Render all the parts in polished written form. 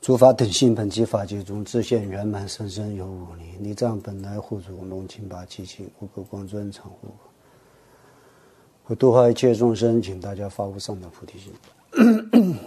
诸法等性本即法界中，自现圆满甚深有无力。离障本来护主，龙清八七情，无垢光尊常护。我度化一切众生，请大家发无上的菩提心。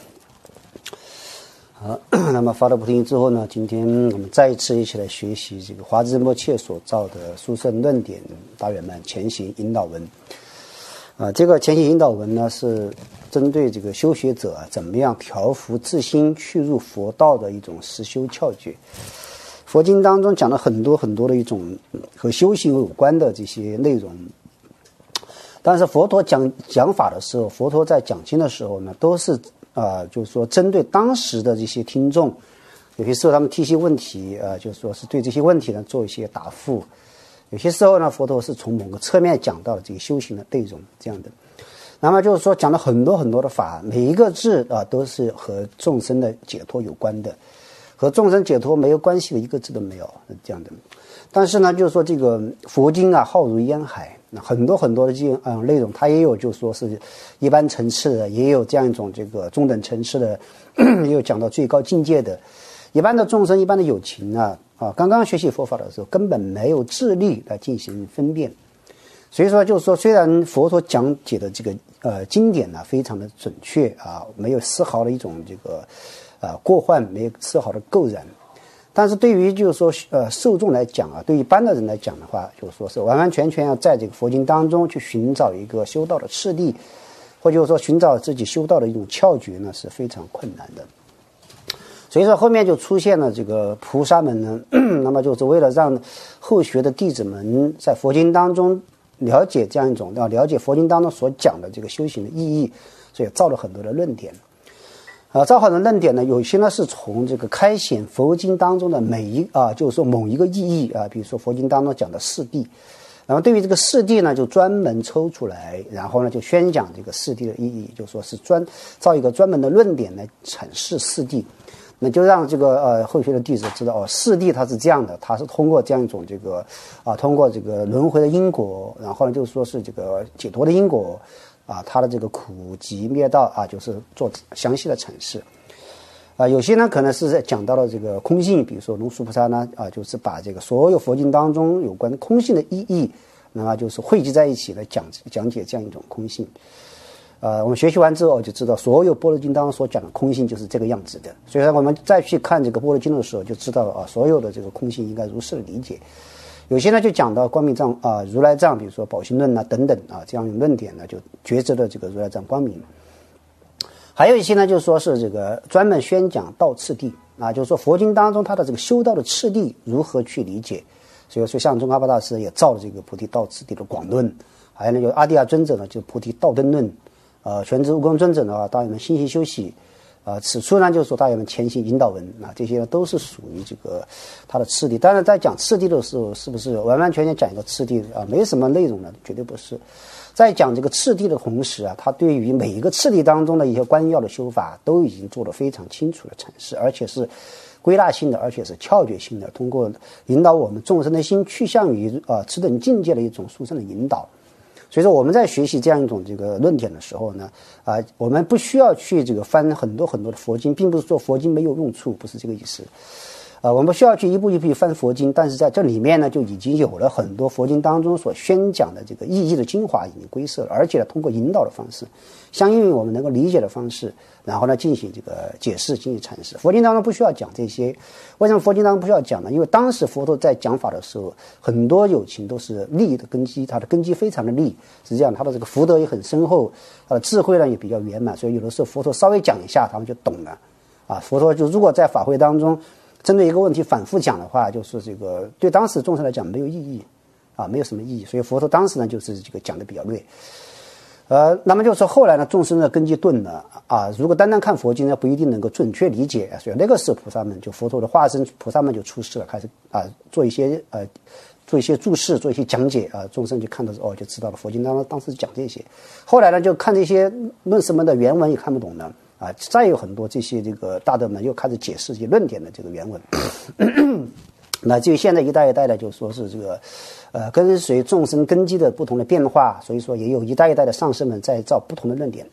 好，那么发了菩提心之后呢，今天我们再一次一起来学习这个华兹仁波切所造的殊胜论点大圆满前行引导文。这个前行引导文呢，是针对这个修学者怎么样调伏自心去入佛道的一种实修窍诀。佛经当中讲了很多很多的一种和修行有关的这些内容，但是佛陀讲法的时候，佛陀在讲经的时候呢，都是就是说针对当时的这些听众，有些时候他们提一些问题，就是说是对这些问题呢做一些答复。有些时候呢，佛陀是从某个侧面讲到了这个修行的内容，这样的。那么就是说讲了很多很多的法，每一个字都是和众生的解脱有关的，和众生解脱没有关系的一个字都没有，这样的。但是呢，就是说这个佛经浩如烟海，很多很多的这内容，它也有就是说是一般层次的，也有这样一种这个中等层次的，也有讲到最高境界的。一般的众生，一般的有情刚刚学习佛法的时候，根本没有智力来进行分辨。所以说，就是说，虽然佛陀讲解的这个经典呢非常的准确没有丝毫的一种这个过患，没有丝毫的垢染，但是对于就是说受众来讲对一般的人来讲的话，就是说是完完全全要在这个佛经当中去寻找一个修道的次第，或者就是说寻找自己修道的一种窍诀呢，是非常困难的。所以说后面就出现了这个菩萨们呢，那么就是为了让后学的弟子们在佛经当中了解这样一种了解佛经当中所讲的这个修行的意义，所以造了很多的论点。造很多论点呢，有些呢是从这个开显佛经当中的就是说某一个意义比如说佛经当中讲的四谛，那么对于这个四谛呢，就专门抽出来，然后呢就宣讲这个四谛的意义，就说是造一个专门的论点来阐释四谛。那就让这个后学的弟子知道四谛它是这样的，它是通过这样一种这个通过这个轮回的因果，然后呢就是说是这个解脱的因果它的这个苦集灭道就是做详细的阐释。有些呢可能是讲到了这个空性，比如说龙树菩萨呢就是把这个所有佛经当中有关空性的意义，那么就是汇集在一起来讲解这样一种空性。我们学习完之后就知道，所有般若经当中所讲的空性就是这个样子的。所以说我们再去看这个般若经的时候，就知道所有的这个空性应该如是的理解。有些呢就讲到光明藏如来藏，比如说宝性论等等这样论点呢，就抉择了这个如来藏光明。还有一些呢，就是说是这个专门宣讲道次第就是说佛经当中它的这个修道的次第如何去理解。所以说像宗喀巴大师也造了这个菩提道次第的广论，还有呢有阿底亚尊者呢就菩提道灯论。全知悟空尊者呢，大圆满心行修习，此处呢就是说大圆满前行引导文这些呢都是属于这个它的次第。当然，在讲次第的时候，是不是完完全全讲一个次第没什么内容呢？绝对不是。在讲这个次第的同时它对于每一个次第当中的一些关要的修法，都已经做得非常清楚的阐释，而且是归纳性的，而且是窍诀性的，通过引导我们众生的心去向于此等境界的一种殊胜的引导。所以说我们在学习这样一种这个论点的时候呢，我们不需要去这个翻很多很多的佛经，并不是说佛经没有用处，不是这个意思。我们不需要去一步一步翻佛经，但是在这里面呢，就已经有了很多佛经当中所宣讲的这个意义的精华已经归摄了，而且呢，通过引导的方式，相应于我们能够理解的方式，然后呢进行这个解释，进行阐释。佛经当中不需要讲这些，为什么佛经当中不需要讲呢？因为当时佛陀在讲法的时候，很多有情都是利的根基，他的根基非常的利，实际上他的这个福德也很深厚，他的智慧呢也比较圆满，所以有的时候佛陀稍微讲一下，他们就懂了佛陀就如果在法会当中针对一个问题反复讲的话，就是这个对当时众生来讲没有意义没有什么意义，所以佛陀当时呢就是这个讲的比较略。那么就是说后来呢，众生的根基钝了如果单单看佛经呢，不一定能够准确理解，所以那个时候菩萨们就佛陀的化身菩萨们就出世了，开始做一些注释，做一些讲解众生就看到就知道了佛经当时讲这些。后来呢就看这些论师们的原文也看不懂了再有很多这些这个大德们又开始解释这些论点的这个原文那至于现在一代一代的就说是这个跟随众生根基的不同的变化，所以说也有一代一代的上师们在造不同的论点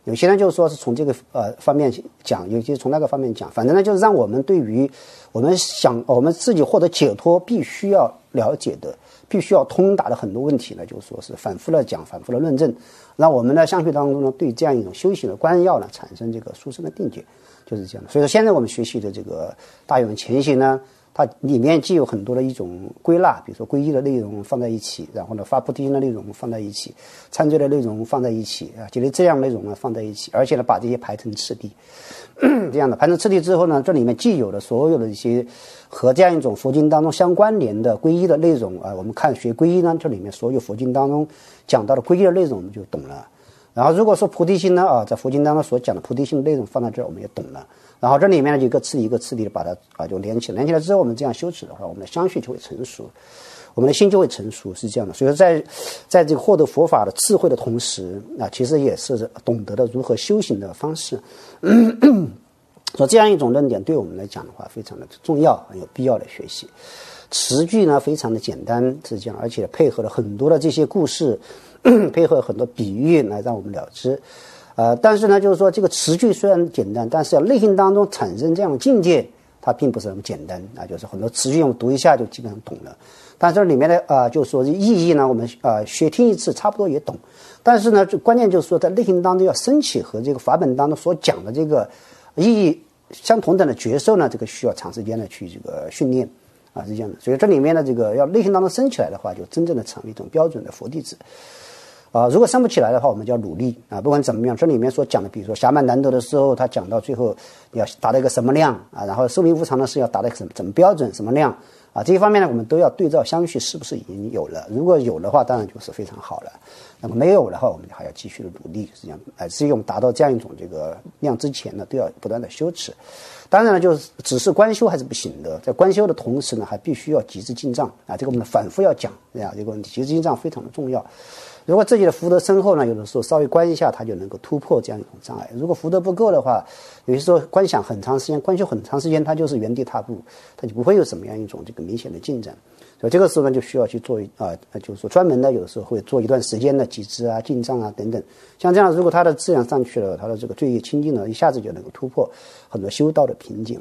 有些人就是说是从这个方面讲，有些从那个方面讲，反正呢就是让我们对于我们自己获得解脱必须要了解的、必须要通达的很多问题呢，就是说是反复的讲、反复的论证，让我们的相续当中呢对这样一种修行的关要呢产生这个殊胜的定解，就是这样的。所以说现在我们学习的这个大圆满前行呢，它里面既有很多的一种归纳，比如说皈依的内容放在一起，然后呢发菩提心的内容放在一起，忏罪的内容放在一起啊，就是这样内容呢放在一起，而且呢把这些排成次第，这样的排成次第之后呢，这里面既有的所有的一些和这样一种佛经当中相关联的皈依的内容啊，我们看学皈依呢，这里面所有佛经当中讲到的皈依的内容我们就懂了。然后如果说菩提心呢在佛经当中所讲的菩提心的内容放在这儿，我们也懂了。然后这里面呢就一个次第一个次第的把它就连起来，连起来之后我们这样修持的话，我们的相续就会成熟，我们的心就会成熟，是这样的。所以说在这个获得佛法的智慧的同时其实也是懂得了如何修行的方式。所以这样一种论点对我们来讲的话非常的重要，很有必要的学习。词句呢非常的简单，是这样，而且配合了很多的这些故事，配合很多比喻来让我们了知。但是呢，就是说这个词句虽然简单，但是要内心当中产生这样的境界，它并不是那么简单就是很多词句我们读一下就基本上懂了。但是这里面的就是说意义呢，我们学听一次差不多也懂。但是呢，关键就是说在内心当中要升起和这个法本当中所讲的这个意义相同等的觉受呢，这个需要长时间的去这个训练是这样的。所以这里面的这个要内心当中升起来的话，就真正的成为一种标准的佛弟子。如果升不起来的话，我们就要努力不管怎么样，这里面所讲的，比如说暇满难得的时候，他讲到最后要达到一个什么量然后寿命无常的是要达到一个怎么标准什么量这一方面呢，我们都要对照相续是不是已经有了。如果有的话，当然就是非常好了。那么没有的话，我们还要继续的努力，实际上至于我们达到这样一种这个量之前呢，都要不断的修持。当然了，就是只是观修还是不行的，在观修的同时呢，还必须要极致进藏这个我们反复要讲这个问题，极致进藏非常的重要。如果自己的福德深厚呢，有的时候稍微观一下，它就能够突破这样一种障碍。如果福德不够的话，有些时候观想很长时间，观修很长时间，它就是原地踏步，它就不会有什么样一种这个明显的进展。所以这个时候呢，就需要去做就是说专门的，有的时候会做一段时间的极致进藏等等。像这样，如果它的质量上去了，它的这个罪业清净了，一下子就能够突破很多修道的瓶颈。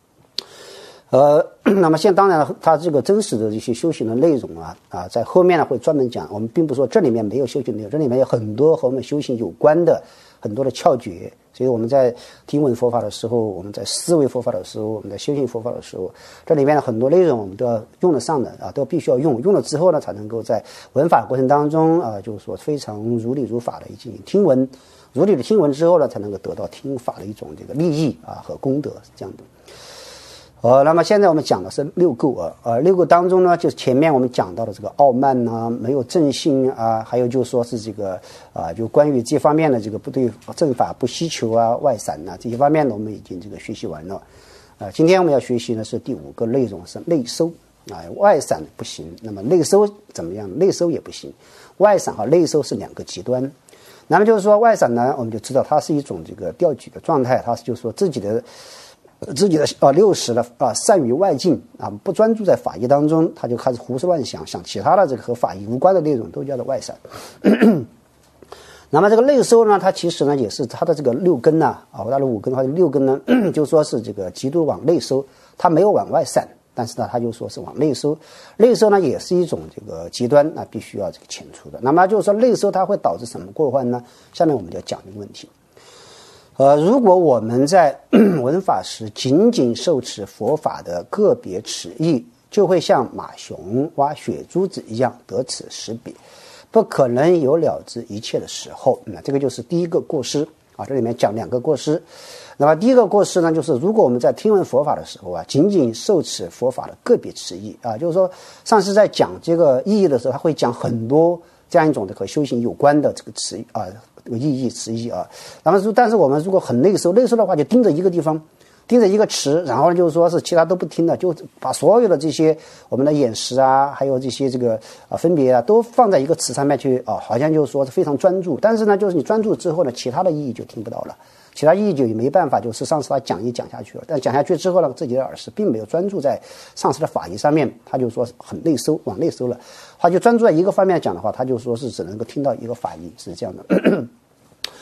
那么现在当然它这个真实的一些修行的内容在后面呢会专门讲。我们并不说这里面没有修行内容，这里面有很多和我们修行有关的很多的窍诀。所以我们在听闻佛法的时候，我们在思维佛法的时候，我们在修行佛法的时候，这里面的很多内容我们都要用得上的都必须要用了之后呢，才能够在闻法过程当中就是说非常如理如法的进行听闻，如理的听闻之后呢，才能够得到听法的一种这个利益和功德，是这样的。那么现在我们讲的是六垢六垢当中呢，就是前面我们讲到的这个傲慢没有正信还有就是说是这个就关于这方面的这个不对正法不希求外散这些方面呢，我们已经这个学习完了。今天我们要学习呢是第5个内容，是内收外散不行，那么内收怎么样？内收也不行，外散和内收是2个极端。那么就是说外散呢，我们就知道它是一种这个调举的状态，它是就是说自己的六识了善于外境不专注在法义当中，他就开始胡思乱想，想其他的这个和法义无关的内容，都叫做外散。那么这个内收呢，它其实呢也是它的这个6根它的5根，它的6根呢就说是这个极度往内收，它没有往外散，但是呢他就说是往内收。内收呢也是一种这个极端必须要这个遣除的。那么就是说内收它会导致什么过患呢？下面我们就要讲这个问题。如果我们在闻法时仅仅受持佛法的个别持义，就会像马熊挖血珠子一样得此识别，不可能有了知一切的时候。这个就是第一个过失这里面讲2个过失。那么第一个过失呢，就是如果我们在听闻佛法的时候仅仅受持佛法的个别持义就是说上师在讲这个意义的时候，他会讲很多这样一种和修行有关的这个词这个意义词义那么但是我们如果很内收的话，就盯着一个地方，盯着一个词，然后就是说是其他都不听的，就把所有的这些我们的眼识还有这些这个分别都放在一个词上面去好像就是说是非常专注。但是呢，就是你专注之后呢，其他的意义就听不到了，其他意义就没办法，就是上次他讲下去了，但讲下去之后呢，自己的耳识并没有专注在上次的法义上面，他就说很内收，往内收了，他就专注在一个方面讲的话，他就说是只能够听到一个法义，是这样的。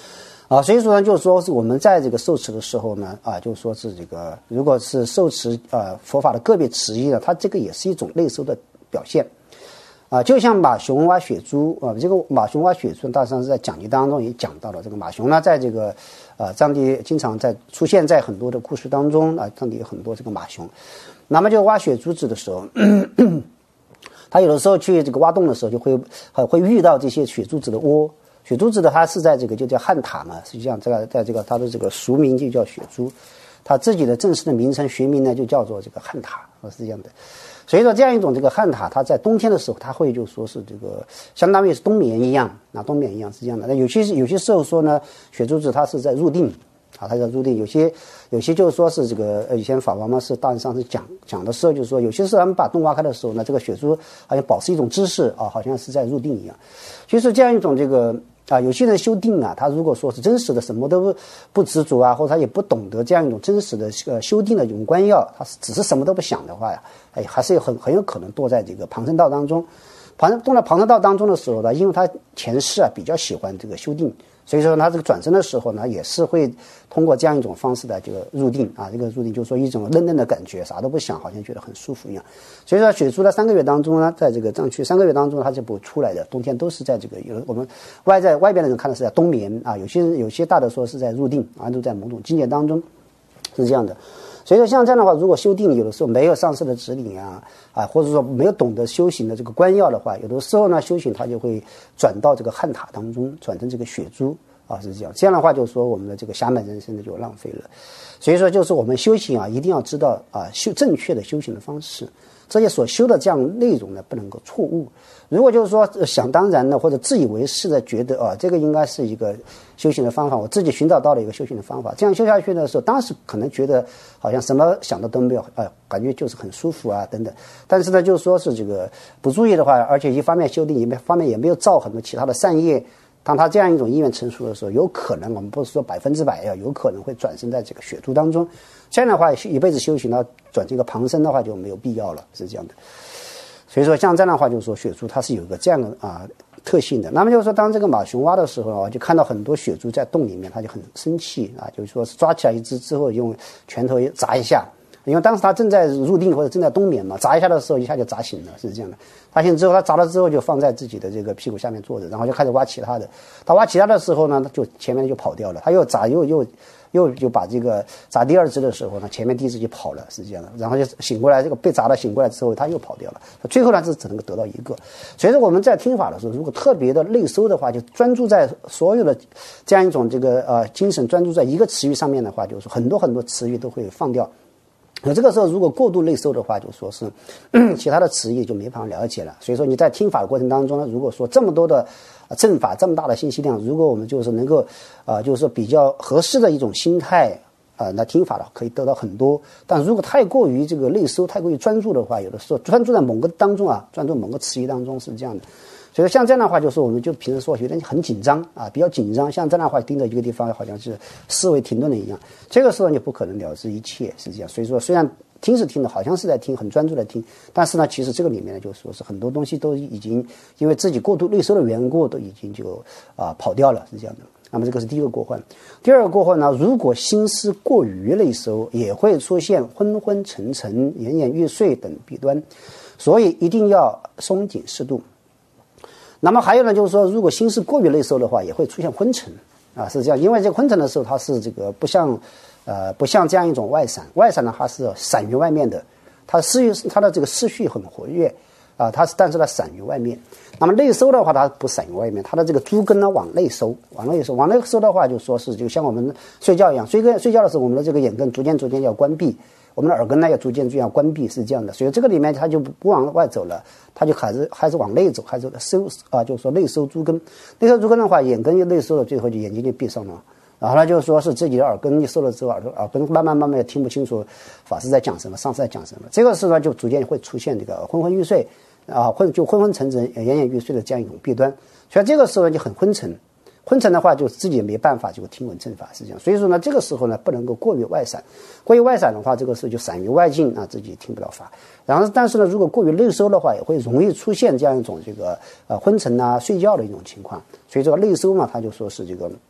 所以说呢，就是说是我们在这个受持的时候呢，就是说是这个，如果是受持佛法的个别词义呢，它这个也是一种内收的表现。就像马熊挖血猪这个马熊挖血猪，大致上是在讲义当中也讲到了。这个马熊呢，在这个藏地经常出现在很多的故事当中藏地有很多这个马熊。那么就挖血猪子的时候，他有的时候去这个挖洞的时候，就会遇到这些血猪子的窝。血猪子的它是在这个就叫汉塔嘛，实际上在这个它的这个俗名就叫血猪，它自己的正式的名称学名呢就叫做这个汉塔是这样的。所以说这样一种这个汉塔，它在冬天的时候，它会就说是这个相当于是冬眠一样冬眠一样是这样的。那有些时候说呢，血猪子它是在入定它在入定，有些就是说是这个以前法王嘛是大致上是讲的时候，就是说有些时候他们把洞挖开的时候呢，这个血猪好像保持一种姿势好像是在入定一样。所以说这样一种这个有些人修定他如果说是真实的什么都不执着或者他也不懂得这样一种真实的修定的这种关要，他只是什么都不想的话还是很有可能堕在这个旁生道当中。堕在旁生道当中的时候呢，因为他前世比较喜欢这个修定，所以说他这个转生的时候呢，也是会通过这样一种方式的这个入定这个入定就是说一种嫩嫩的感觉，啥都不想，好像觉得很舒服一样。所以说血猪的3个月当中呢，在这个藏区3个月当中，它就不会出来的，冬天都是在这个我们外边的人看的是在冬眠有些大的说是在入定都在某种境界当中是这样的。所以说像这样的话，如果修定有的时候没有上师的指引或者说没有懂得修行的这个关要的话，有的时候呢修行它就会转到这个汉塔当中，转成这个血猪是这样。这样的话就是说我们的这个暇满人生呢就浪费了。所以说就是我们修行一定要知道正确的修行的方式，这些所修的这样内容呢不能够错误。如果就是说想当然的或者自以为是的觉得这个应该是一个修行的方法，我自己寻找到了一个修行的方法，这样修下去的时候，当时可能觉得好像什么想的都没有感觉就是很舒服等等。但是呢就是说是这个不注意的话，而且一方面修定，一方面也没有造很多其他的善业，当他这样一种意愿成熟的时候，有可能我们不是说100%有可能会转生在这个血猪当中。这样的话一辈子修行转这个旁生的话就没有必要了，是这样的。所以说像这样的话就是说血猪它是有一个这样的特性的。那么就是说当这个马熊挖的时候就看到很多血猪在洞里面，他就很生气就是说抓起来一只之后用拳头砸一下，因为当时他正在入定或者正在冬眠嘛，砸一下的时候一下就砸醒了，是这样的。发现之后他砸了之后就放在自己的这个屁股下面坐着，然后就开始挖其他的。他挖其他的时候呢，就前面就跑掉了，他又砸又就把这个砸第二只的时候呢，前面第一只就跑了，是这样的。然后就醒过来，这个被砸了醒过来之后，他又跑掉了。最后呢，只能够得到一个。所以说我们在听法的时候，如果特别的内收的话，就专注在所有的这样一种这个精神专注在一个词语上面的话，就是很多很多词语都会放掉。这个时候如果过度内收的话，就说是其他的词义就没办法了解了。所以说你在听法的过程当中呢，如果说这么多的正法，这么大的信息量，如果我们就是能够就是说比较合适的一种心态那听法的可以得到很多。但如果太过于这个内收，太过于专注的话，有的时候专注在某个当中专注某个词义当中是这样的。所以像这样的话，就是我们就平时说有点很紧张比较紧张，像这样的话盯着一个地方，好像是思维停顿了一样。这个时候你不可能了知一切，是这样。所以说虽然听是听的，好像是在听，很专注的听，但是呢，其实这个里面呢，就说是很多东西都已经因为自己过度内收的缘故，都已经就跑掉了，是这样的。那么这个是第一个过患。第二个过患呢，如果心思过于内收，也会出现昏昏沉沉、奄奄欲睡等弊端，所以一定要松紧适度。那么还有呢，就是说，如果心思过于内收的话，也会出现昏沉是这样。因为这个昏沉的时候，它是这个不像这样一种外散呢，它是散于外面的，它的这个思绪很活跃但是它散于外面。那么内收的话，它不散于外面，它的这个诸根呢往内收的话，就说是就像我们睡觉一样，睡觉的时候，我们的这个眼根逐渐要关闭。我们的耳根呢要逐渐关闭，是这样的。所以这个里面它就不往外走了，它就还是往内走，还是收就是说内收诸根。内收诸根的话，眼根就内收了，最后就眼睛就闭上了。然后呢，就是说是自己的耳根一收了之后，耳根慢慢也听不清楚法师在讲什么，上师在讲什么。这个时候呢，就逐渐会出现这个昏昏欲睡就昏昏沉沉、奄奄欲睡的这样一种弊端。所以这个时候呢就很昏沉。昏沉的话，就自己也没办法就听闻正法，是这样。所以说呢，这个时候呢，不能够过于外散。过于外散的话，这个时候就散于外境自己听不到法。然后，但是呢，如果过于内收的话，也会容易出现这样一种这个昏沉睡觉的一种情况。所以这个内收嘛，它就说是这个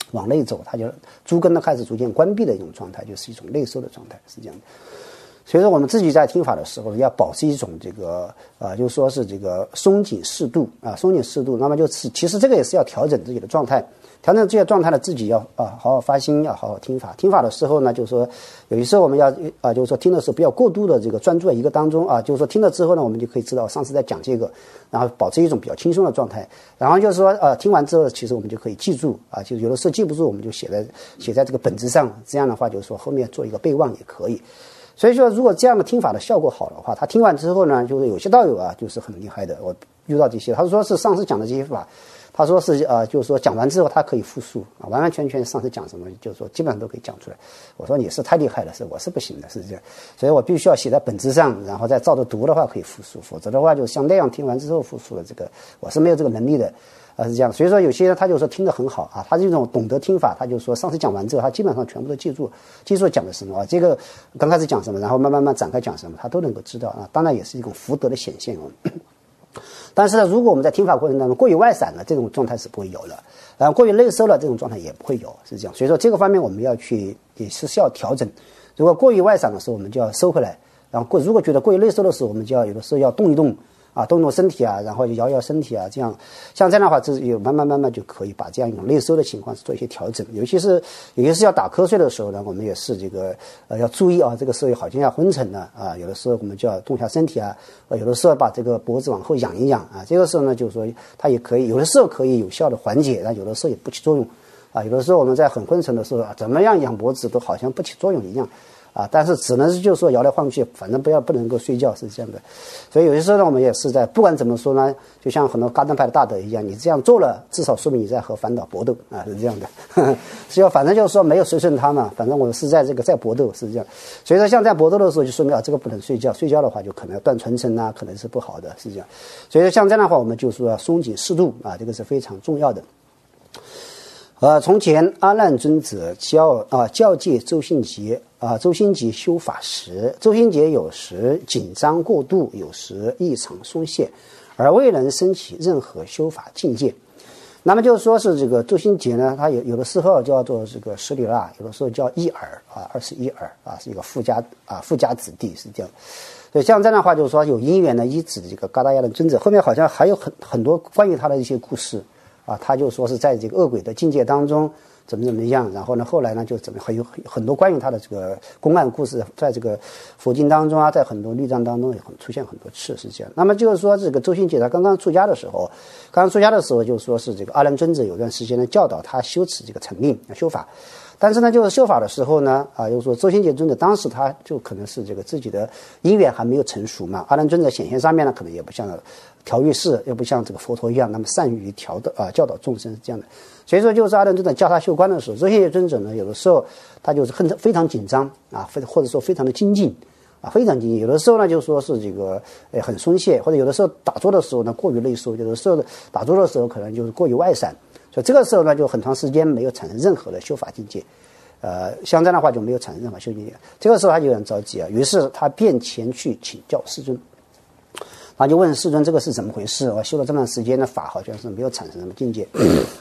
往内走，它就诸根呢开始逐渐关闭的一种状态，就是一种内收的状态，是这样的。所以说我们自己在听法的时候要保持一种这个就是说是这个松紧适度啊，松紧适度。那么就是其实这个也是要调整自己的状态，调整这些状态呢，自己要好好发心，要好好听法。听法的时候呢，就是说有些时候我们要就是说听的时候不要过度的这个专注在一个当中啊，就是说听了之后呢，我们就可以知道上次在讲这个，然后保持一种比较轻松的状态。然后就是说听完之后，其实我们就可以记住啊，就是有的时候记不住，我们就写在这个本子上，这样的话就是说后面做一个备忘也可以。所以说，如果这样的听法的效果好的话，他听完之后呢，就是有些道友啊，就是很厉害的。我遇到这些，他说是上次讲的这些法，他说是就是说讲完之后他可以复述啊，完完全全上次讲什么，就是说基本上都可以讲出来。我说你是太厉害了，我是不行的，是这样。所以我必须要写在本子上，然后再照着读的话可以复述，否则的话就像那样听完之后复述的这个，我是没有这个能力的。是这样，所以说有些人他就说听得很好啊，他这种懂得听法，他就说上次讲完之后，他基本上全部都记住讲的什么啊，这个刚开始讲什么，然后慢慢展开讲什么，他都能够知道啊。当然也是一种福德的显现哦。但是呢，如果我们在听法过程当中过于外散了，这种状态是不会有的；然后过于内收了，这种状态也不会有，是这样。所以说这个方面我们要去也是需要调整。如果过于外散的时候，我们就要收回来；然后如果觉得过于内收的时候，我们就要有的时候要动一动。动动身体啊，然后摇摇身体啊，这样像这样的话，这有慢慢就可以把这样一种内收的情况做一些调整。尤其是要打瞌睡的时候呢，我们也是这个要注意啊，这个时候好像要昏沉了啊，有的时候我们就要动下身体啊，有的时候把这个脖子往后仰一仰啊，这个时候呢，就是说它也可以，有的时候可以有效的缓解，但有的时候也不起作用啊。有的时候我们在很昏沉的时候怎么样仰脖子都好像不起作用一样。但是只能是就是说摇来晃去，反正不能够睡觉，是这样的。所以有些时候呢，我们也是在不管怎么说呢，就像很多嘎登派的大德一样，你这样做了，至少说明你在和烦恼搏斗啊，是这样的。只要反正就是说没有随顺他嘛，反正我是在搏斗，是这样。所以说像在搏斗的时候，就说明这个不能睡觉，睡觉的话就可能要断传承啊，可能是不好的，是这样。所以说像这样的话，我们就说要松紧适度啊，这个是非常重要的。从前阿难尊者教诫周信节周心节修法时，周心节有时紧张过度，有时异常松懈，而未能升起任何修法境界。那么就是说是这个周心节呢，它有的时候叫做这个十里腊，有的时候叫一耳21耳是一个富家子弟，是这样。所以像这样的话，就是说有因缘呢依止这个嘎达亚的尊者，后面好像还有很多关于他的一些故事他就说是在这个恶鬼的境界当中怎么样，然后呢后来呢就有很多关于他的这个公案故事，在这个佛经当中在很多律章当中也出现很多次，是这样。那么就是说这个周心节他刚刚出家的时候就说是这个阿难尊者有段时间呢教导他修持这个成令修法。但是呢，就是修法的时候呢，就是说周心节尊者当时他就可能是这个自己的因缘还没有成熟嘛。阿难尊者显现上面呢，可能也不像调御士，也不像这个佛陀一样那么善于教导众生是这样的。所以说，就是阿难尊者教他修观的时候，周心节尊者呢，有的时候他就是非常紧张或者说非常的精进非常精进。有的时候呢，就说是这个很松懈，或者有的时候打坐的时候呢过于内收，有的时候打坐的时候可能就是过于外散。所以这个时候呢，就很长时间没有产生任何的修法境界，像这样的话就没有产生任何修境界。这个时候他就很着急于是他便前去请教世尊，他就问世尊这个是怎么回事？我修了这么长时间的法，好像是没有产生什么境界。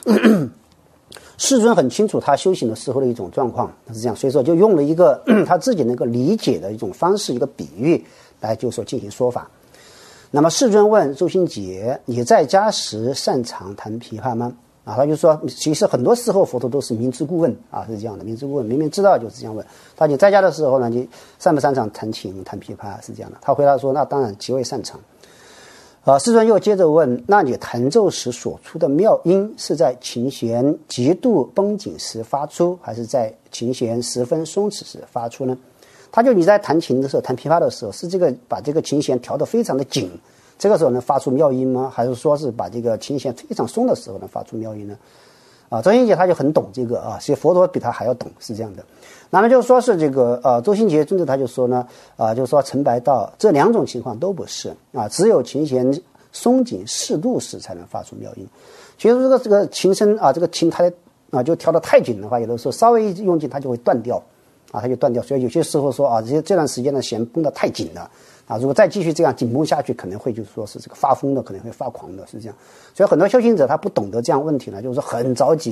世尊很清楚他修行的时候的一种状况是这样，所以说就用了一个他自己那个理解的一种方式，一个比喻来就说进行说法。那么世尊问周心节：你在家时擅长弹琵琶吗？他就说，其实很多时候佛陀都是明知故问是这样的，明知故问，明明知道就是这样问。他你在家的时候呢，你擅不擅长弹琴、弹琵琶是这样的。他回答说，那当然极为擅长。世尊又接着问，那你弹奏时所出的妙音是在琴弦极度绷紧时发出，还是在琴弦十分松弛时发出呢？他就你在弹琴的时候，弹琵琶的时候，是这个把这个琴弦调得非常的紧，这个时候能发出妙音吗？还是说是把这个琴弦非常松的时候能发出妙音呢？周心节他就很懂这个所以佛陀比他还要懂，是这样的。那么就说是这个周心节尊者他就说呢就是说成白道这两种情况都不是只有琴弦松紧适度时才能发出妙音。其实这个琴声这个琴它就调得太紧的话，有的时候稍微一用劲它就会断掉它就断掉。所以有些时候说这段时间的弦绷得太紧了如果再继续这样紧绷下去，可能会就是说是这个发疯的，可能会发狂的，是这样。所以很多修行者他不懂得这样问题呢，就是说很着急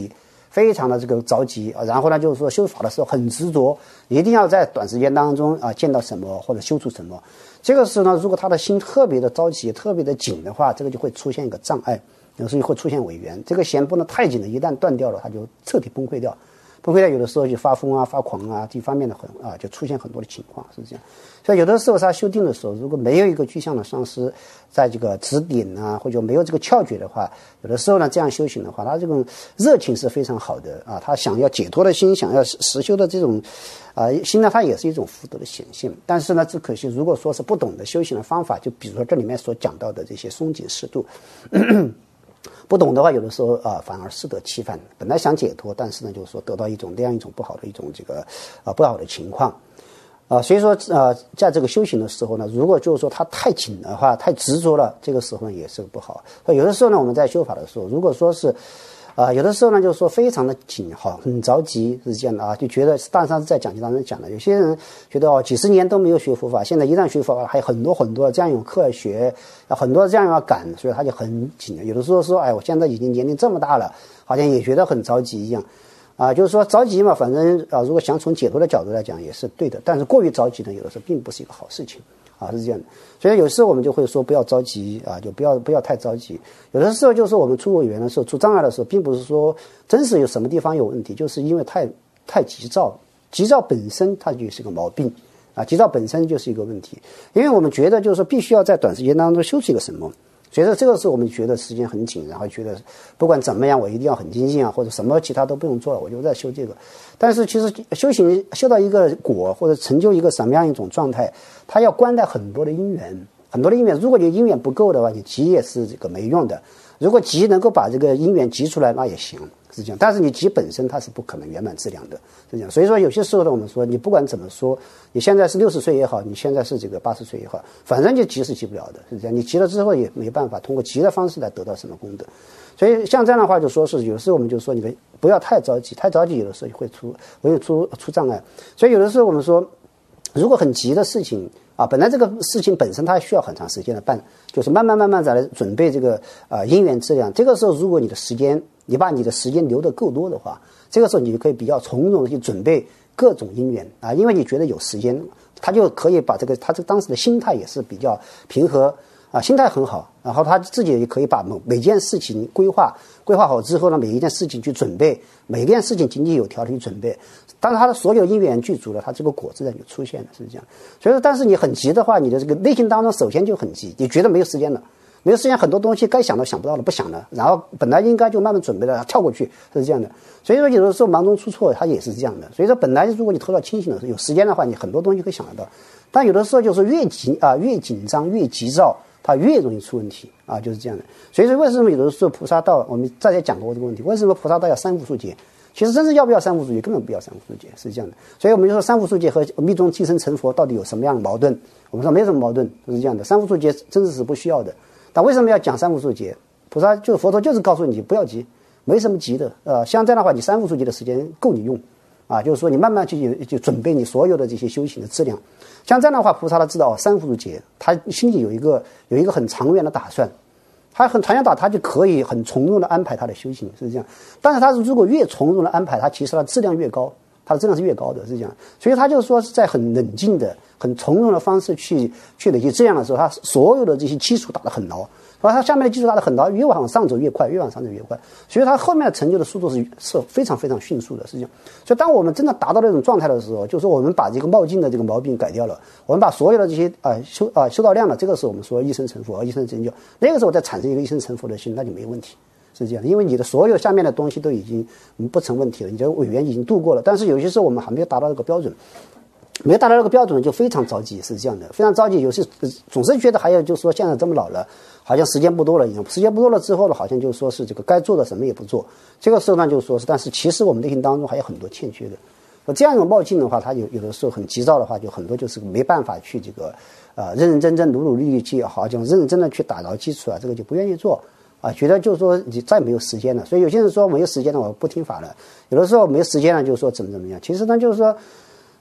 非常的这个着急啊，然后呢就是说修法的时候很执着，一定要在短时间当中啊见到什么或者修出什么。这个时候呢，如果他的心特别的着急、特别的紧的话，这个就会出现一个障碍，有时候会出现违缘。这个弦不能太紧了，一旦断掉了，它就彻底崩溃掉。崩溃掉，有的时候就发疯啊、发狂啊，这方面的就出现很多的情况，是这样。所以有的时候他修订的时候，如果没有一个具象的上师在这个指点啊，或者没有这个窍诀的话，有的时候呢这样修行的话，他这种热情是非常好的啊，他想要解脱的心，想要实修的这种心呢，它也是一种福德的显现。但是呢，只可惜如果说是不懂得修行的方法，就比如说这里面所讲到的这些松紧适度。不懂的话，有的时候反而适得其反。本来想解脱，但是呢，就是说得到这样一种不好的一种这个不好的情况所以说在这个修行的时候呢，如果就是说它太紧的话，太执着了，这个时候呢也是不好。所以有的时候呢，我们在修法的时候，如果说是有的时候呢，就是说非常的紧，很着急，是这样的啊，就觉得大上是在讲经当中讲的，有些人觉得几十年都没有学佛法，现在一旦学佛法，还有很多很多这样有课学，很多这样要赶，所以他就很紧。有的时候说，我现在已经年龄这么大了，好像也觉得很着急一样。就是说着急嘛，反正如果想从解脱的角度来讲也是对的，但是过于着急呢，有的时候并不是一个好事情是这样的。所以有时候我们就会说不要着急就不要太着急。有的时候就是我们出违缘的时候，出障碍的时候，并不是说真是有什么地方有问题，就是因为太急躁，急躁本身它就是个毛病急躁本身就是一个问题。因为我们觉得就是说必须要在短时间当中修出一个什么。所以说这个时候我们觉得时间很紧，然后觉得不管怎么样我一定要很精进或者什么其他都不用做了，我就在修这个。但是其实修行修到一个果或者成就一个什么样一种状态，它要关待很多的因缘，很多的因缘。如果你因缘不够的话，你急也是这个没用的。如果急能够把这个因缘急出来，那也行，是这样。但是你急本身它是不可能圆满质量的，是这样。所以说有些时候呢，我们说你不管怎么说，你现在是60岁也好，你现在是这个80岁也好，反正就急是急不了的，是这样。你急了之后也没办法通过急的方式来得到什么功德。所以像这样的话，就说是有时候我们就说你们不要太着急，太着急有的时候会出障碍。所以有的时候我们说，如果很急的事情本来这个事情本身它需要很长时间的办，就是慢慢再来准备这个因缘质量。这个时候如果你把你的时间留得够多的话，这个时候你就可以比较从容的去准备各种因缘因为你觉得有时间，他就可以把他这个当时的心态也是比较平和心态很好，然后他自己也可以把每件事情规划好之后呢，每一件事情去准备，每一件事情井井有条的去准备。当他的所有因缘具足了，他这个果自然就出现了，是这样。所以说，但是你很急的话，你的这个内心当中首先就很急，你觉得没有时间了，没有时间，很多东西该想都想不到了，不想了，然后本来应该就慢慢准备了，跳过去，是这样的。所以说有的时候忙中出错，它也是这样的。所以说本来如果你头脑清醒的时候，有时间的话，你很多东西可以想得到。但有的时候就是越紧张越急躁，它越容易出问题就是这样的。所以说为什么有的时候菩萨道，我们再也讲过这个问题，为什么菩萨道要三无数劫？其实真正要不要三无数劫，根本不要三无数劫，是这样的。所以我们就说三无数劫和密宗寄生成佛到底有什么样的矛盾？我们说没什么矛盾，是这样的。三无数劫真的是不需要的。但为什么要讲三无数劫？菩萨佛陀就是告诉你不要急，没什么急的。像这样的话，你三无数劫的时间够你用就是说你慢慢去准备你所有的这些修行的质量。像这样的话，菩萨他知道三无数劫，他心里有一个很长远的打算。他很长远他就可以很从容的安排他的修行，是这样。但是他如果越从容的安排，他其实他质量越高，他的质量是越高的，是这样。所以他就说是在很冷静的、很从容的方式去累积质量的时候，他所有的这些基础打得很牢，然后他下面的基础打得很牢，越往上走越快，越往上走越快。所以他后面的成就的速度是非常非常迅速的，是这样。所以当我们真的达到那种状态的时候，就是说我们把这个冒进的这个毛病改掉了，我们把所有的这些修到量了，这个时候我们说一生成佛，一生成就，那个时候再产生一个一生成佛的心，那就没有问题。是这样的，因为你的所有下面的东西都已经不成问题了，你的违缘已经度过了。但是有些时候我们还没有达到这个标准，没有达到这个标准就非常着急，是这样的，非常着急。有些总是觉得还有就是说现在这么老了，好像时间不多了一样。时间不多了之后呢，好像就说是这个该做的什么也不做。这个时候呢，就说是，但是其实我们内心当中还有很多欠缺的。这样一种冒进的话，他有的时候很急躁的话，就很多就是没办法去这个认真努力去好像认真的去打牢基础这个就不愿意做。觉得就是说你再没有时间了，所以有些人说没有时间了，我不听法了。有的时候没有时间了，就是说怎么样。其实呢，就是说，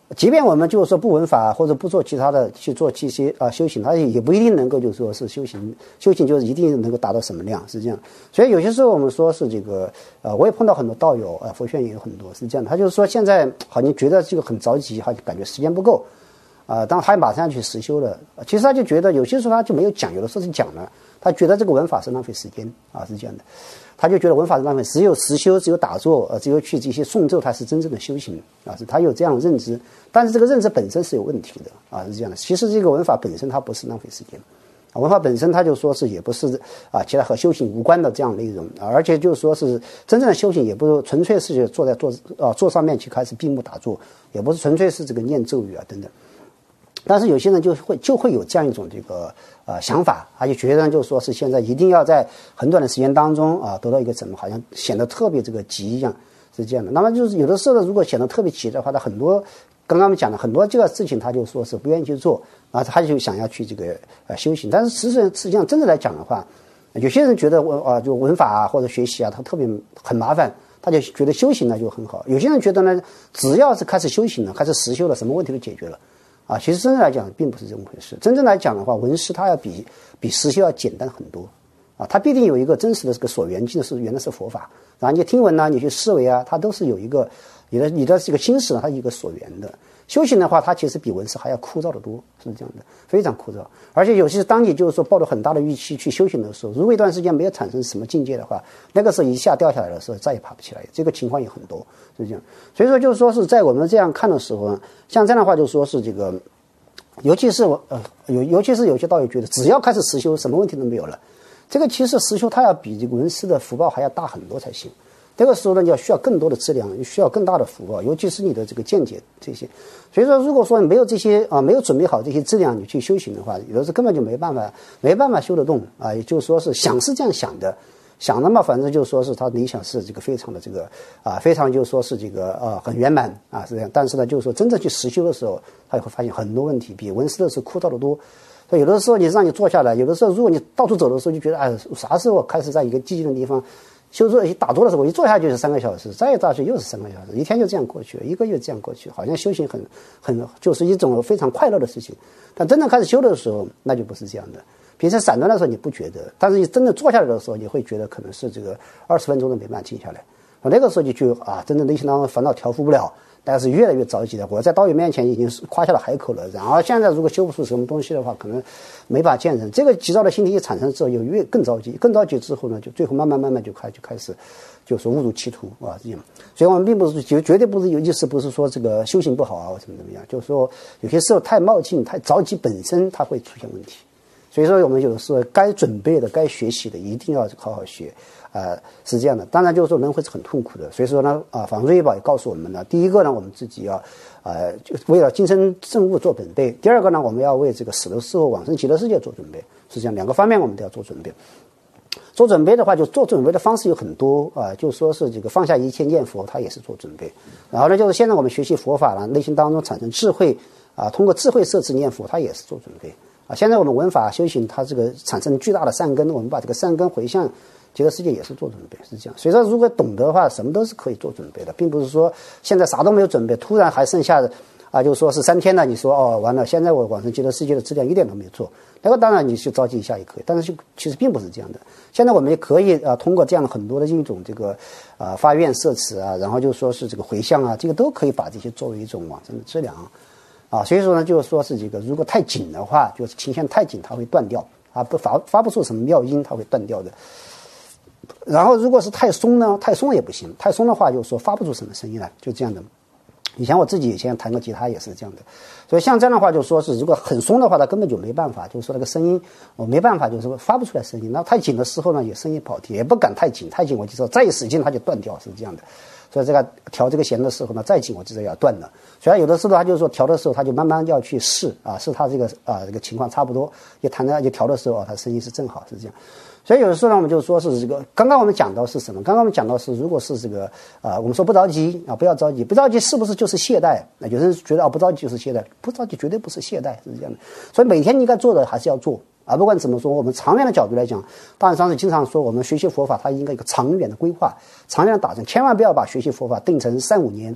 即便我们就是说不闻法或者不做其他的去做这些修行，它也不一定能够就是说是修行就是一定能够达到什么量，是这样。所以有些时候我们说是这个我也碰到很多道友佛学院也有很多是这样的，他就是说现在好像觉得这个很着急，好像感觉时间不够当他马上去实修了，其实他就觉得有些时候他就没有讲，有的时候是讲了，他觉得这个闻法是浪费时间是这样的。他就觉得闻法是浪费，只有实修，只有打坐，只有去这些诵咒，它是真正的修行是他有这样的认知，但是这个认知本身是有问题的是这样的。其实这个闻法本身它不是浪费时间闻法本身它就说是也不是其他和修行无关的这样内容而且就是说是真正的修行也不是纯粹是坐在坐上面去开始闭目打坐，也不是纯粹是这个念咒语等等。但是有些人就会有这样一种这个想法，他就觉得就是说是现在一定要在很短的时间当中得到一个什么，好像显得特别这个急一样，是这样的。那么就是有的时候如果显得特别急的话，他很多刚刚我们讲的很多这个事情，他就说是不愿意去做，然后他就想要去这个修行。但是实际上真的来讲的话，有些人觉得就闻法或者学习他特别很麻烦，他就觉得修行呢就很好。有些人觉得呢，只要是开始修行了，开始实修了，什么问题都解决了。其实真正来讲并不是这么回事。真正来讲的话，闻思它要比实修要简单很多它必定有一个真实的这个所缘境是原来是佛法，然后你听闻你去思维它都是有一个你的这个心识它有一个所缘的。修行的话，它其实比闻思还要枯燥得多，是这样的，非常枯燥。而且有些当你就是说抱着很大的预期去修行的时候，如果一段时间没有产生什么境界的话，那个时候一下掉下来的时候再也爬不起来，这个情况也很多，是这样。所以说就是说是在我们这样看的时候，像这样的话就说是这个，尤其是有些道友觉得只要开始实修，什么问题都没有了。这个其实实修它要比这个闻思的福报还要大很多才行。这个时候呢，你要需要更多的质量，需要更大的福报，尤其是你的这个见解这些。所以说，如果说你没有这些没有准备好这些质量，你去修行的话，有的时候根本就没办法修得动也就是说是想是这样想的，想的嘛，反正就是说是他理想是这个非常的这个非常就是说是这个很圆满是这样。但是呢，就是说真正去实修的时候，他也会发现很多问题，比闻思的时候枯燥得多。所以有的时候你让你坐下来，有的时候如果你到处走的时候，就觉得啥时候开始在一个寂静的地方修坐打坐的时候，我一坐下就是3个小时，再下去又是3个小时，一天就这样过去了，一个月这样过去，好像修行很就是一种非常快乐的事情。但真正开始修的时候，那就不是这样的。平时散乱的时候你不觉得，但是你真的坐下来的时候，你会觉得可能是这个20分钟都没办法静下来。那个时候就真的内心当中烦恼调伏不了，但是越来越着急了。我在道友面前已经夸下了海口了，然后现在如果修不出什么东西的话，可能没法见人。这个急躁的心理一产生之后，更着急，更着急之后呢，就最后慢慢就开始就是误入歧途这样。所以我们并不是绝对不是有意思，不是说这个修行不好或怎么样，就是说有些时候太冒进、太着急，本身它会出现问题。所以说我们有的时候该准备的、该学习的，一定要好好学。是这样的，当然就是说人会是很痛苦的，所以说呢，法轮瑞宝也告诉我们呢，第一个呢，我们自己要就为了今生正悟做准备；第二个呢，我们要为这个死的时候往生极乐世界做准备。是这样，两个方面我们都要做准备。做准备的话，就做准备的方式有很多就说是这个放下一切念佛，它也是做准备。然后呢，就是现在我们学习佛法了，内心当中产生智慧通过智慧摄持念佛，它也是做准备现在我们闻法修行，它这个产生巨大的善根，我们把这个善根回向极乐世界也是做准备，是这样。所以说，如果懂得的话，什么都是可以做准备的，并不是说现在啥都没有准备，突然还剩下就是说是3天了，你说完了，现在我往生极乐世界的质量一点都没有做，那个当然你去着急一下也可以，但是其实并不是这样的。现在我们也可以通过这样很多的一种这个发愿摄持然后就说是这个回向这个都可以把这些作为一种往生的质量所以说呢，就是说是这个如果太紧的话，就是情线太紧，它会断掉发不出什么妙音，它会断掉的。然后如果是太松呢，太松也不行，太松的话就是说发不出什么声音来，就这样的。以前我自己以前弹过吉他也是这样的，所以像这样的话就说是如果很松的话，它根本就没办法，就是说那个声音我没办法，就是说发不出来声音。那太紧的时候呢，也声音不好听，也不敢太紧，太紧我就说再一使劲它就断掉，是这样的。所以这个调这个弦的时候呢，再紧我知道要断了。所以有的时候他就是说调的时候，他就慢慢要去试试他这个这个情况差不多，就弹的就调的时候他声音是正好，是这样。所以有的时候呢，我们就说是这个，刚刚我们讲到是什么？刚刚我们讲到是，如果是这个我们说不着急不要着急，不着急是不是就是懈怠？有人觉得不着急就是懈怠，不着急绝对不是懈怠，是这样的。所以每天应该做的还是要做不管怎么说，我们长远的角度来讲，大人上师经常说，我们学习佛法，它应该有一个长远的规划，长远的打算，千万不要把学习佛法定成3-5年